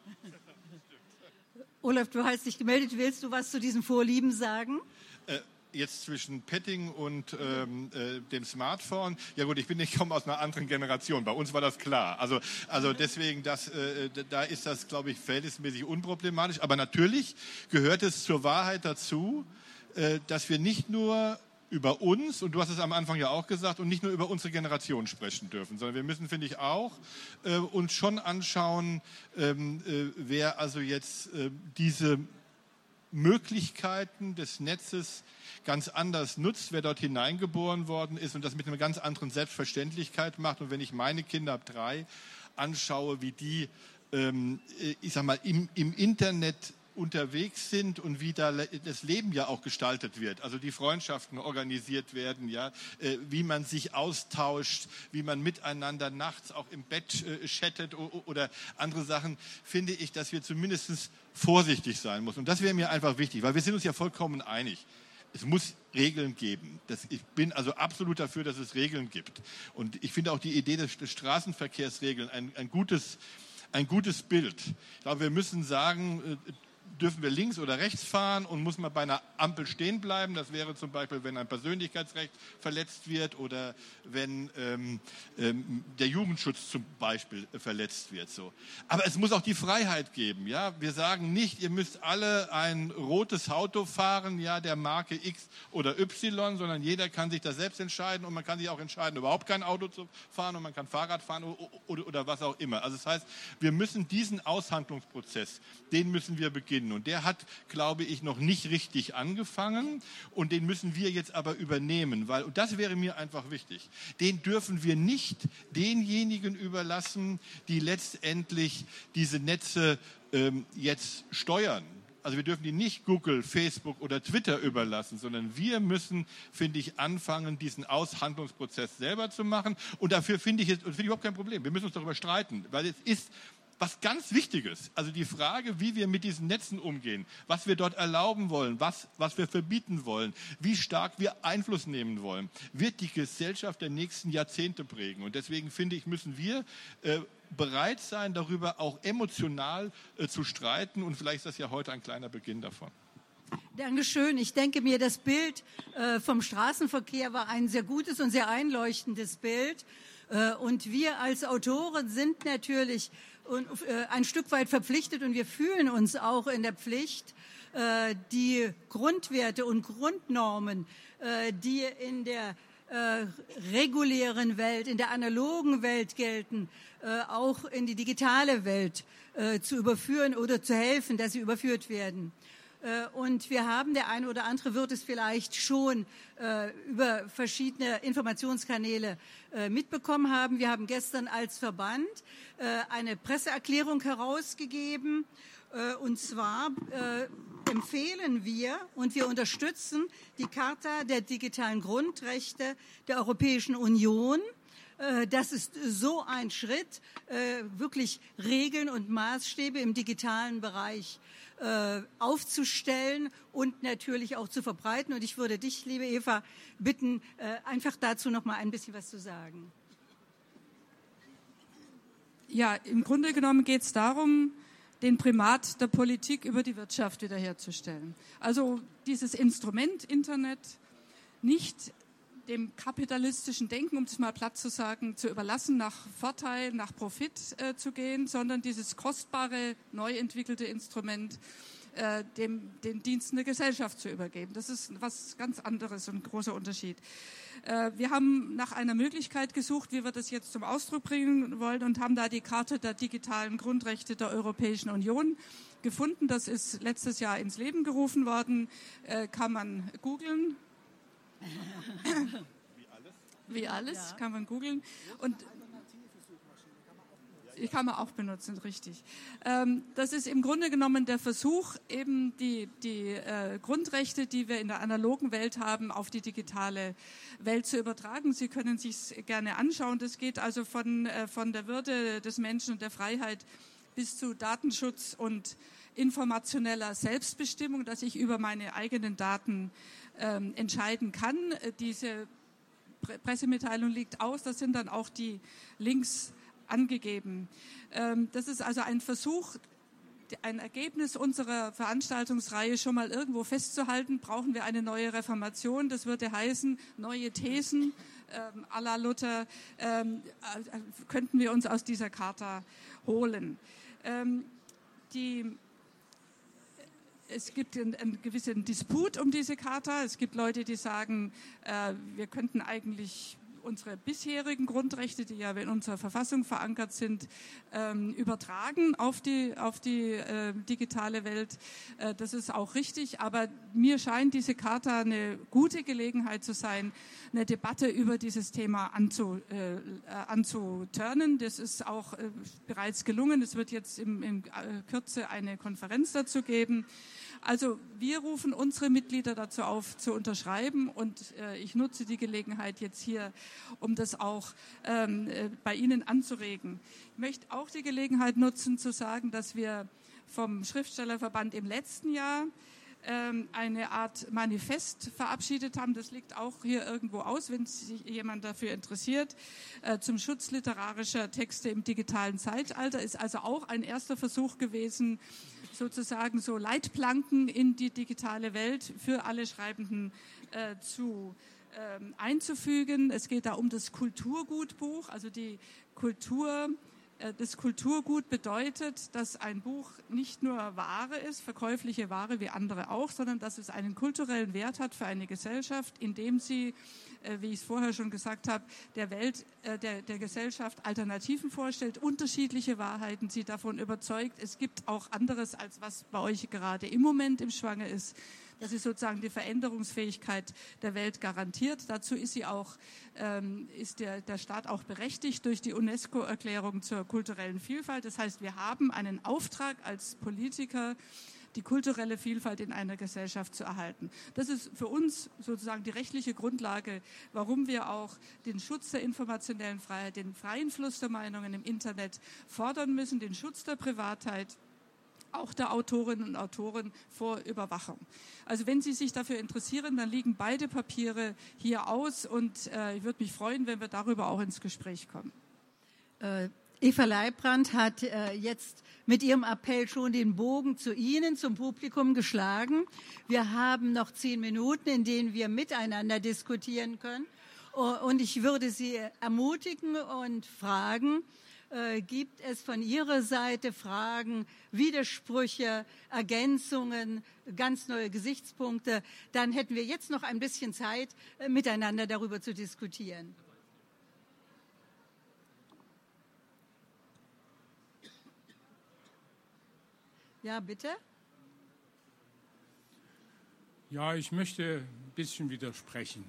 Olaf, du hast dich gemeldet. Willst du was zu diesen Vorlieben sagen? Jetzt zwischen Petting und dem Smartphone. Ja gut, ich komme aus einer anderen Generation. Bei uns war das klar. Also deswegen, da ist das, glaube ich, verhältnismäßig unproblematisch. Aber natürlich gehört es zur Wahrheit dazu, dass wir nicht nur über uns, und du hast es am Anfang ja auch gesagt, und nicht nur über unsere Generation sprechen dürfen, sondern wir müssen, finde ich, auch uns schon anschauen, wer also jetzt diese Möglichkeiten des Netzes ganz anders nutzt, wer dort hineingeboren worden ist und das mit einer ganz anderen Selbstverständlichkeit macht. Und wenn ich meine Kinder ab 3 anschaue, wie die, ich sag mal, im Internet unterwegs sind und wie da das Leben ja auch gestaltet wird, also die Freundschaften organisiert werden, ja, wie man sich austauscht, wie man miteinander nachts auch im Bett chattet oder andere Sachen, finde ich, dass wir zumindest vorsichtig sein müssen. Und das wäre mir einfach wichtig, weil wir sind uns ja vollkommen einig. Es muss Regeln geben. Ich bin also absolut dafür, dass es Regeln gibt. Und ich finde auch die Idee des Straßenverkehrsregeln ein gutes Bild. Ich glaube, wir müssen sagen, dürfen wir links oder rechts fahren und muss man bei einer Ampel stehen bleiben. Das wäre zum Beispiel, wenn ein Persönlichkeitsrecht verletzt wird oder wenn der Jugendschutz zum Beispiel verletzt wird. So. Aber es muss auch die Freiheit geben. Ja? Wir sagen nicht, ihr müsst alle ein rotes Auto fahren, ja, der Marke X oder Y, sondern jeder kann sich das selbst entscheiden und man kann sich auch entscheiden, überhaupt kein Auto zu fahren und man kann Fahrrad fahren oder was auch immer. Also das heißt, wir müssen diesen Aushandlungsprozess, den müssen wir beginnen. Und der hat, glaube ich, noch nicht richtig angefangen und den müssen wir jetzt aber übernehmen, weil, und das wäre mir einfach wichtig, den dürfen wir nicht denjenigen überlassen, die letztendlich diese Netze jetzt steuern. Also wir dürfen die nicht Google, Facebook oder Twitter überlassen, sondern wir müssen, finde ich, anfangen, diesen Aushandlungsprozess selber zu machen. Und dafür finde ich überhaupt kein Problem. Wir müssen uns darüber streiten, weil es ist was ganz Wichtiges. Also die Frage, wie wir mit diesen Netzen umgehen, was wir dort erlauben wollen, was wir verbieten wollen, wie stark wir Einfluss nehmen wollen, wird die Gesellschaft der nächsten Jahrzehnte prägen. Und deswegen finde ich, müssen wir bereit sein, darüber auch emotional zu streiten. Und vielleicht ist das ja heute ein kleiner Beginn davon. Dankeschön. Ich denke mir, das Bild vom Straßenverkehr war ein sehr gutes und sehr einleuchtendes Bild. Und wir als Autoren sind natürlich ein Stück weit verpflichtet und wir fühlen uns auch in der Pflicht, die Grundwerte und Grundnormen, die in der regulären Welt, in der analogen Welt gelten, auch in die digitale Welt zu überführen oder zu helfen, dass sie überführt werden. Und wir haben, der eine oder andere wird es vielleicht schon über verschiedene Informationskanäle mitbekommen haben. Wir haben gestern als Verband eine Presseerklärung herausgegeben. Und zwar empfehlen wir und wir unterstützen die Charta der digitalen Grundrechte der Europäischen Union. Das ist so ein Schritt, wirklich Regeln und Maßstäbe im digitalen Bereich aufzustellen und natürlich auch zu verbreiten. Und ich würde dich, liebe Eva, bitten, einfach dazu noch mal ein bisschen was zu sagen. Ja, im Grunde genommen geht es darum, den Primat der Politik über die Wirtschaft wiederherzustellen. Also dieses Instrument Internet nicht dem kapitalistischen Denken, um es mal platt zu sagen, zu überlassen, nach Vorteil, nach Profit zu gehen, sondern dieses kostbare, neu entwickelte Instrument den Diensten der Gesellschaft zu übergeben. Das ist was ganz anderes und ein großer Unterschied. Wir haben nach einer Möglichkeit gesucht, wie wir das jetzt zum Ausdruck bringen wollen und haben da die Charta der digitalen Grundrechte der Europäischen Union gefunden. Das ist letztes Jahr ins Leben gerufen worden. Kann man googeln. Wie alles, ja. Kann man googeln. Und die kann man auch benutzen, richtig. Das ist im Grunde genommen der Versuch, eben die Grundrechte, die wir in der analogen Welt haben, auf die digitale Welt zu übertragen. Sie können sich gerne anschauen. Das geht also von der Würde des Menschen und der Freiheit bis zu Datenschutz und informationeller Selbstbestimmung, dass ich über meine eigenen Daten entscheiden kann. Diese Pressemitteilung liegt aus, da sind dann auch die Links angegeben. Das ist also ein Versuch, ein Ergebnis unserer Veranstaltungsreihe schon mal irgendwo festzuhalten. Brauchen wir eine neue Reformation? Das würde heißen, neue Thesen à la Luther könnten wir uns aus dieser Charta holen. Es gibt einen gewissen Disput um diese Charta. Es gibt Leute, die sagen, wir könnten eigentlich unsere bisherigen Grundrechte, die ja in unserer Verfassung verankert sind, übertragen auf die digitale Welt. Das ist auch richtig, aber mir scheint diese Charta eine gute Gelegenheit zu sein, eine Debatte über dieses Thema anzuturnen. Das ist auch bereits gelungen. Es wird jetzt in Kürze eine Konferenz dazu geben. Also wir rufen unsere Mitglieder dazu auf, zu unterschreiben und ich nutze die Gelegenheit jetzt hier, um das auch bei Ihnen anzuregen. Ich möchte auch die Gelegenheit nutzen, zu sagen, dass wir vom Schriftstellerverband im letzten Jahr eine Art Manifest verabschiedet haben. Das liegt auch hier irgendwo aus, wenn sich jemand dafür interessiert. Zum Schutz literarischer Texte im digitalen Zeitalter ist also auch ein erster Versuch gewesen, sozusagen so Leitplanken in die digitale Welt für alle Schreibenden einzufügen. Es geht da um das Kulturgutbuch, also die Kultur. Das Kulturgut bedeutet, dass ein Buch nicht nur Ware ist, verkäufliche Ware wie andere auch, sondern dass es einen kulturellen Wert hat für eine Gesellschaft, indem sie, wie ich es vorher schon gesagt habe, der Welt, der Gesellschaft Alternativen vorstellt, unterschiedliche Wahrheiten, sie davon überzeugt, es gibt auch anderes, als was bei euch gerade im Moment im Schwange ist. Das ist sozusagen die Veränderungsfähigkeit der Welt garantiert. Dazu ist sie auch, ist der Staat auch berechtigt durch die UNESCO-Erklärung zur kulturellen Vielfalt. Das heißt, wir haben einen Auftrag als Politiker, die kulturelle Vielfalt in einer Gesellschaft zu erhalten. Das ist für uns sozusagen die rechtliche Grundlage, warum wir auch den Schutz der informationellen Freiheit, den freien Fluss der Meinungen im Internet fordern müssen, den Schutz der Privatheit, auch der Autorinnen und Autoren vor Überwachung. Also wenn Sie sich dafür interessieren, dann liegen beide Papiere hier aus und ich würde mich freuen, wenn wir darüber auch ins Gespräch kommen. Eva Leibrand hat jetzt mit ihrem Appell schon den Bogen zu Ihnen, zum Publikum geschlagen. Wir haben noch 10 Minuten, in denen wir miteinander diskutieren können. Und ich würde Sie ermutigen und fragen, Gibt es von Ihrer Seite Fragen, Widersprüche, Ergänzungen, ganz neue Gesichtspunkte? Dann hätten wir jetzt noch ein bisschen Zeit, miteinander darüber zu diskutieren. Ja, bitte. Ja, ich möchte ein bisschen widersprechen.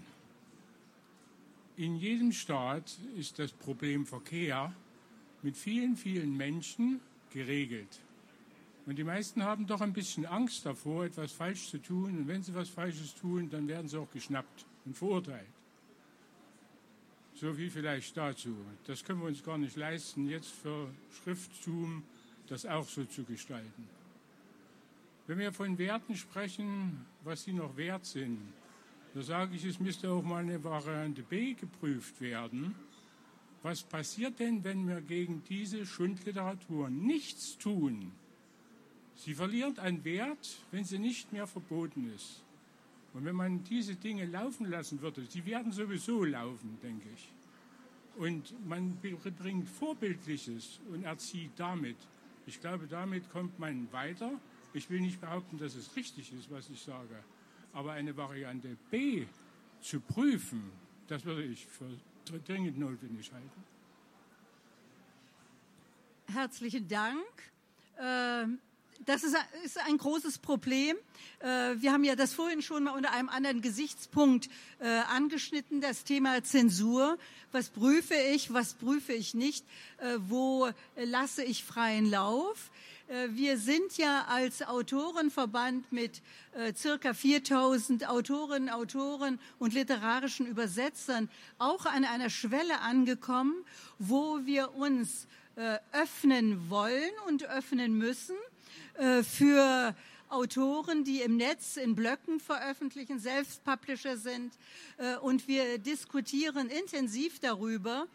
In jedem Staat ist das Problem Verkehr mit vielen, vielen Menschen geregelt. Und die meisten haben doch ein bisschen Angst davor, etwas falsch zu tun. Und wenn sie was Falsches tun, dann werden sie auch geschnappt und verurteilt. So viel vielleicht dazu. Das können wir uns gar nicht leisten, jetzt für Schrifttum das auch so zu gestalten. Wenn wir von Werten sprechen, was sie noch wert sind, da sage ich, es müsste auch mal eine Variante B geprüft werden. Was passiert denn, wenn wir gegen diese Schundliteratur nichts tun? Sie verliert an Wert, wenn sie nicht mehr verboten ist. Und wenn man diese Dinge laufen lassen würde, sie werden sowieso laufen, denke ich. Und man bringt Vorbildliches und erzieht damit. Ich glaube, damit kommt man weiter. Ich will nicht behaupten, dass es richtig ist, was ich sage. Aber eine Variante B zu prüfen, das würde ich für dringend notwendig halten. Herzlichen Dank. Das ist ein großes Problem. Wir haben ja das vorhin schon mal unter einem anderen Gesichtspunkt angeschnitten, das Thema Zensur. Was prüfe ich nicht? Wo lasse ich freien Lauf? Wir sind ja als Autorenverband mit circa 4.000 Autorinnen, Autoren und literarischen Übersetzern auch an einer Schwelle angekommen, wo wir uns öffnen wollen und öffnen müssen für Autoren, die im Netz in Blöcken veröffentlichen, selbst Publisher sind. Und wir diskutieren intensiv darüber,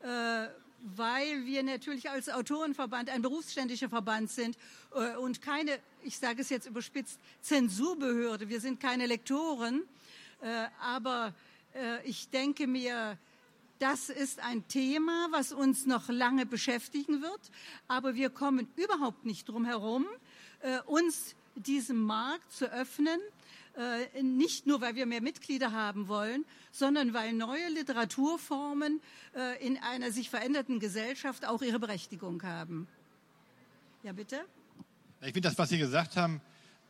weil wir natürlich als Autorenverband ein berufsständischer Verband sind und keine, ich sage es jetzt überspitzt, Zensurbehörde. Wir sind keine Lektoren, aber ich denke mir, das ist ein Thema, was uns noch lange beschäftigen wird, aber wir kommen überhaupt nicht drum herum, uns diesem Markt zu öffnen, nicht nur, weil wir mehr Mitglieder haben wollen, sondern weil neue Literaturformen in einer sich veränderten Gesellschaft auch ihre Berechtigung haben. Ja, bitte? Ich finde, das, was Sie gesagt haben,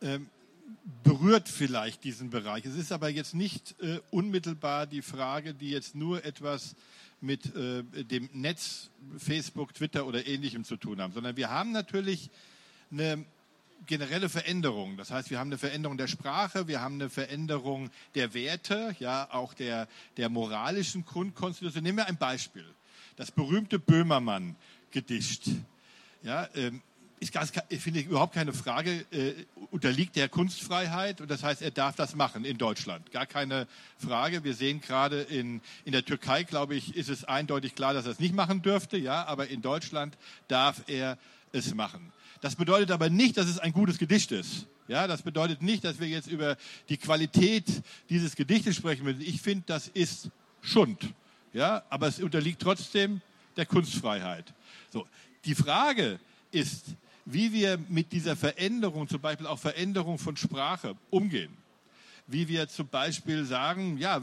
berührt vielleicht diesen Bereich. Es ist aber jetzt nicht unmittelbar die Frage, die jetzt nur etwas mit dem Netz, Facebook, Twitter oder Ähnlichem zu tun haben, sondern wir haben natürlich eine generelle Veränderung. Das heißt, wir haben eine Veränderung der Sprache, wir haben eine Veränderung der Werte, ja, auch der moralischen Grundkonstitution. Nehmen wir ein Beispiel. Das berühmte Böhmermann-Gedicht. Ja, ich finde überhaupt keine Frage, unterliegt der Kunstfreiheit und das heißt, er darf das machen in Deutschland. Gar keine Frage. Wir sehen gerade in der Türkei, glaube ich, ist es eindeutig klar, dass er es nicht machen dürfte, ja, aber in Deutschland darf er es machen. Das bedeutet aber nicht, dass es ein gutes Gedicht ist. Ja, das bedeutet nicht, dass wir jetzt über die Qualität dieses Gedichtes sprechen müssen. Ich finde, das ist Schund. Ja, aber es unterliegt trotzdem der Kunstfreiheit. So, die Frage ist, wie wir mit dieser Veränderung, zum Beispiel auch Veränderung von Sprache, umgehen. Wie wir zum Beispiel sagen, ja,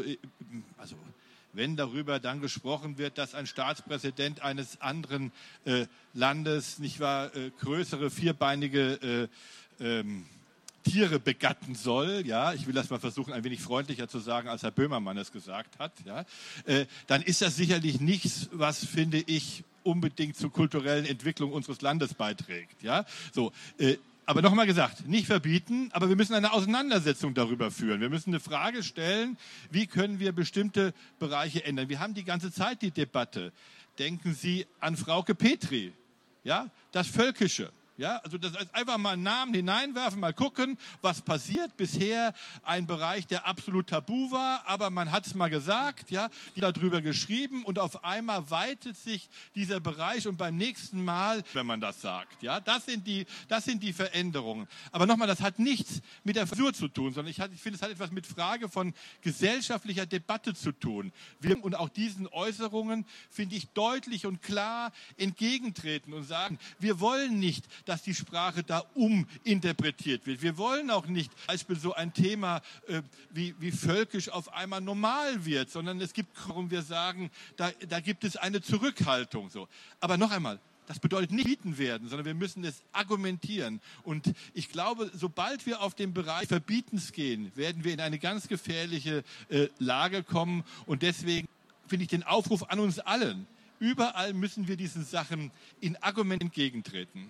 wenn darüber dann gesprochen wird, dass ein Staatspräsident eines anderen Landes, nicht wahr, größere vierbeinige Tiere begatten soll, ja, ich will das mal versuchen, ein wenig freundlicher zu sagen, als Herr Böhmermann es gesagt hat, ja, dann ist das sicherlich nichts, was, finde ich, unbedingt zur kulturellen Entwicklung unseres Landes beiträgt, ja, so. Aber nochmal gesagt, nicht verbieten, aber wir müssen eine Auseinandersetzung darüber führen. Wir müssen eine Frage stellen, wie können wir bestimmte Bereiche ändern. Wir haben die ganze Zeit die Debatte. Denken Sie an Frauke Petry, ja, das Völkische. Ja, also das heißt einfach mal einen Namen hineinwerfen, mal gucken, was passiert. Bisher ein Bereich, der absolut tabu war, aber man hat es mal gesagt, ja, die darüber geschrieben und auf einmal weitet sich dieser Bereich und beim nächsten Mal, wenn man das sagt, ja, das sind die Veränderungen. Aber nochmal, das hat nichts mit der Frisur zu tun, sondern ich finde, es hat etwas mit Frage von gesellschaftlicher Debatte zu tun. Und auch diesen Äußerungen, finde ich, deutlich und klar entgegentreten und sagen, wir wollen nicht, dass die Sprache da uminterpretiert wird. Wir wollen auch nicht, Beispiel so ein Thema wie völkisch auf einmal normal wird, sondern es gibt, warum wir sagen, da gibt es eine Zurückhaltung. So. Aber noch einmal, das bedeutet nicht bieten werden, sondern wir müssen es argumentieren. Und ich glaube, sobald wir auf den Bereich Verbietens gehen, werden wir in eine ganz gefährliche Lage kommen. Und deswegen finde ich den Aufruf an uns allen, überall müssen wir diesen Sachen in Argument entgegentreten.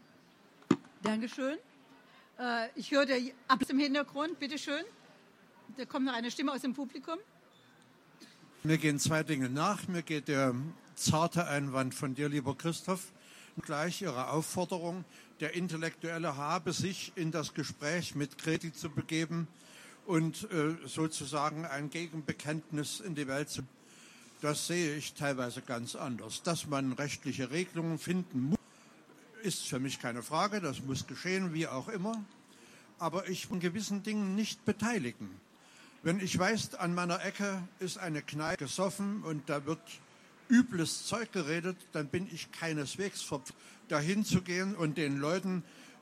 Dankeschön. Ich höre Applaus im Hintergrund. Bitte schön. Da kommt noch eine Stimme aus dem Publikum. Mir gehen zwei Dinge nach. Mir geht der zarte Einwand von dir, lieber Christoph, gleich Ihre Aufforderung, der Intellektuelle habe sich in das Gespräch mit Kreti zu begeben und sozusagen ein Gegenbekenntnis in die Welt zu. Das sehe ich teilweise ganz anders. Dass man rechtliche Regelungen finden muss, ist für mich keine Frage. Das muss geschehen, wie auch immer. Aber ich will an gewissen Dingen nicht beteiligen. Wenn ich weiß, an meiner Ecke ist eine Kneipe gesoffen und da wird übles Zeug geredet, dann bin ich keineswegs verpflichtet, dahin zu gehen und den Leuten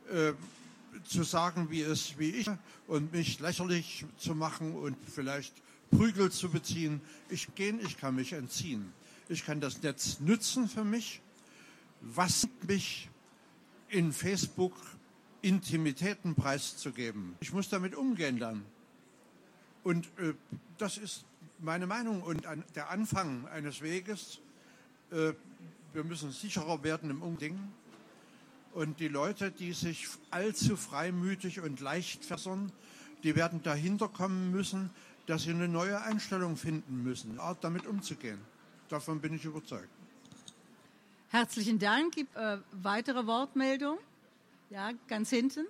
zu sagen, wie ich und mich lächerlich zu machen und vielleicht Prügel zu beziehen. Ich kann mich entziehen. Ich kann das Netz nützen für mich. Was mich in Facebook Intimitäten preiszugeben. Ich muss damit umgehen dann. Und das ist meine Meinung. Und der Anfang eines Weges, wir müssen sicherer werden im Umgang. Und die Leute, die sich allzu freimütig und leicht versern, die werden dahinter kommen müssen, dass sie eine neue Einstellung finden müssen, eine Art damit umzugehen. Davon bin ich überzeugt. Herzlichen Dank. Gibt weitere Wortmeldung? Ja, ganz hinten.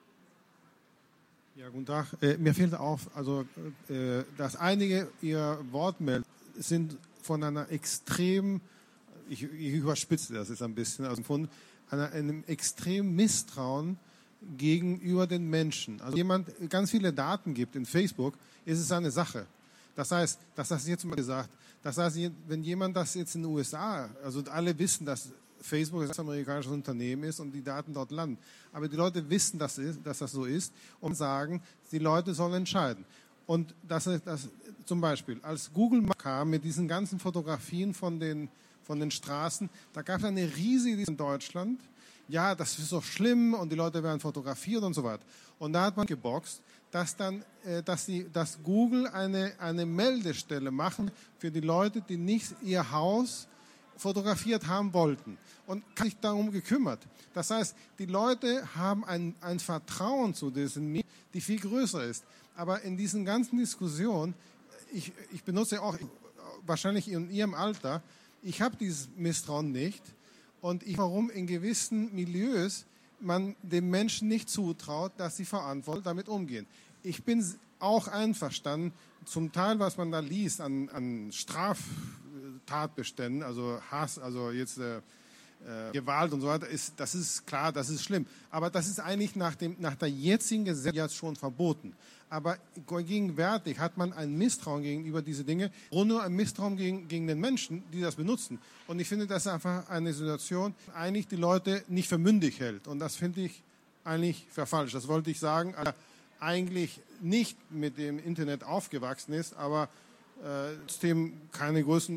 Ja, guten Tag. Mir fällt auf, dass einige Ihrer Wortmeldungen sind von einer extrem, ich überspitze das jetzt ein bisschen, also von einem extremen Misstrauen gegenüber den Menschen. Also jemand ganz viele Daten gibt in Facebook, ist es eine Sache. Das heißt, das hast du jetzt mal gesagt, das heißt, wenn jemand das jetzt in den USA, also alle wissen, dass Facebook ein amerikanisches Unternehmen ist und die Daten dort landen. Aber die Leute wissen, dass das so ist und sagen, die Leute sollen entscheiden. Und das zum Beispiel, als Google kam mit diesen ganzen Fotografien von den Straßen, da gab es eine riesige in Deutschland. Ja, das ist doch schlimm und die Leute werden fotografiert und so weiter. Und da hat man geboxt, dass Google eine Meldestelle machen für die Leute, die nicht ihr Haus fotografiert haben wollten und sich darum gekümmert. Das heißt, die Leute haben ein Vertrauen zu diesen Medien, die viel größer ist. Aber in diesen ganzen Diskussionen, ich benutze auch wahrscheinlich in Ihrem Alter, ich habe dieses Misstrauen nicht und warum in gewissen Milieus man den Menschen nicht zutraut, dass sie verantwortlich damit umgehen. Ich bin auch einverstanden, zum Teil, was man da liest an Straftatbeständen, also Hass, also jetzt Gewalt und so weiter, das ist klar, das ist schlimm. Aber das ist eigentlich nach der jetzigen Gesetz jetzt schon verboten. Aber gegenwärtig hat man ein Misstrauen gegenüber diese Dinge und nur ein Misstrauen gegen den Menschen, die das benutzen. Und ich finde, das ist einfach eine Situation, die eigentlich die Leute nicht für mündig hält. Und das finde ich eigentlich für falsch. Das wollte ich sagen, eigentlich nicht mit dem Internet aufgewachsen ist, aber trotzdem keine größten,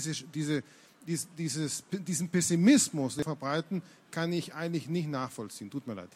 diesen Pessimismus verbreiten, kann ich eigentlich nicht nachvollziehen. Tut mir leid.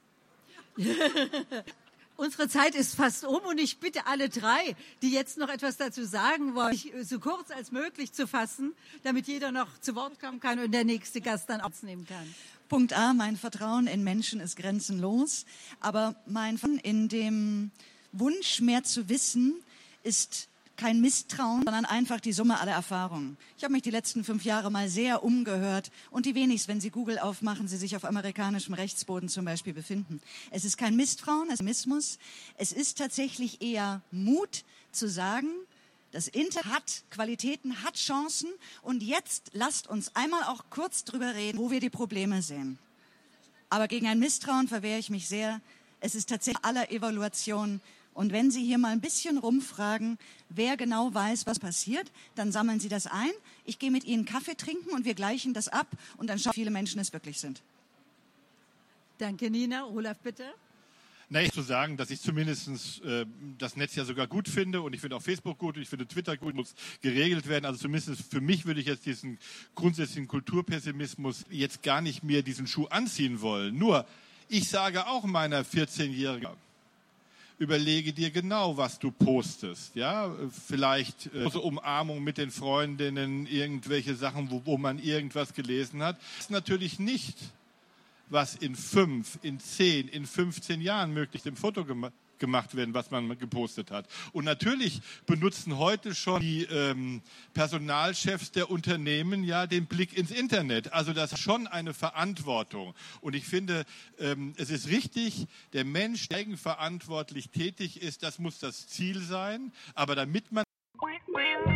Unsere Zeit ist fast um und ich bitte alle drei, die jetzt noch etwas dazu sagen wollen, so kurz als möglich zu fassen, damit jeder noch zu Wort kommen kann und der nächste Gast dann aufnehmen kann. Punkt A, mein Vertrauen in Menschen ist grenzenlos, aber mein Vertrauen in dem Wunsch, mehr zu wissen, ist kein Misstrauen, sondern einfach die Summe aller Erfahrungen. Ich habe mich die letzten 5 Jahre mal sehr umgehört und die wenigsten, wenn Sie Google aufmachen, Sie sich auf amerikanischem Rechtsboden zum Beispiel befinden. Es ist kein Misstrauen, es ist Mismus. Es ist tatsächlich eher Mut zu sagen, das Internet hat Qualitäten, hat Chancen und jetzt lasst uns einmal auch kurz drüber reden, wo wir die Probleme sehen. Aber gegen ein Misstrauen verwehre ich mich sehr. Es ist tatsächlich aller Evaluation. Und wenn Sie hier mal ein bisschen rumfragen, wer genau weiß, was passiert, dann sammeln Sie das ein. Ich gehe mit Ihnen Kaffee trinken und wir gleichen das ab und dann schauen, wie viele Menschen es wirklich sind. Danke, Nina. Olaf, bitte. Zu sagen, dass ich zumindest das Netz ja sogar gut finde und ich finde auch Facebook gut und ich finde Twitter gut, muss geregelt werden. Also zumindest für mich würde ich jetzt diesen grundsätzlichen Kulturpessimismus jetzt gar nicht mehr diesen Schuh anziehen wollen. Nur, ich sage auch meiner 14-Jährigen, überlege dir genau, was du postest. Ja, vielleicht Umarmung mit den Freundinnen, irgendwelche Sachen, wo man irgendwas gelesen hat. Das ist natürlich nicht, was in 5, in 10, in 15 Jahren möglichst im Foto gemacht werden, was man gepostet hat. Und natürlich benutzen heute schon die Personalchefs der Unternehmen ja den Blick ins Internet. Also das ist schon eine Verantwortung. Und ich finde, es ist richtig, der Mensch, der eigenverantwortlich tätig ist, das muss das Ziel sein. Aber damit man...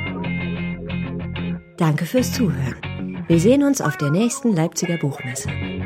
Danke fürs Zuhören. Wir sehen uns auf der nächsten Leipziger Buchmesse.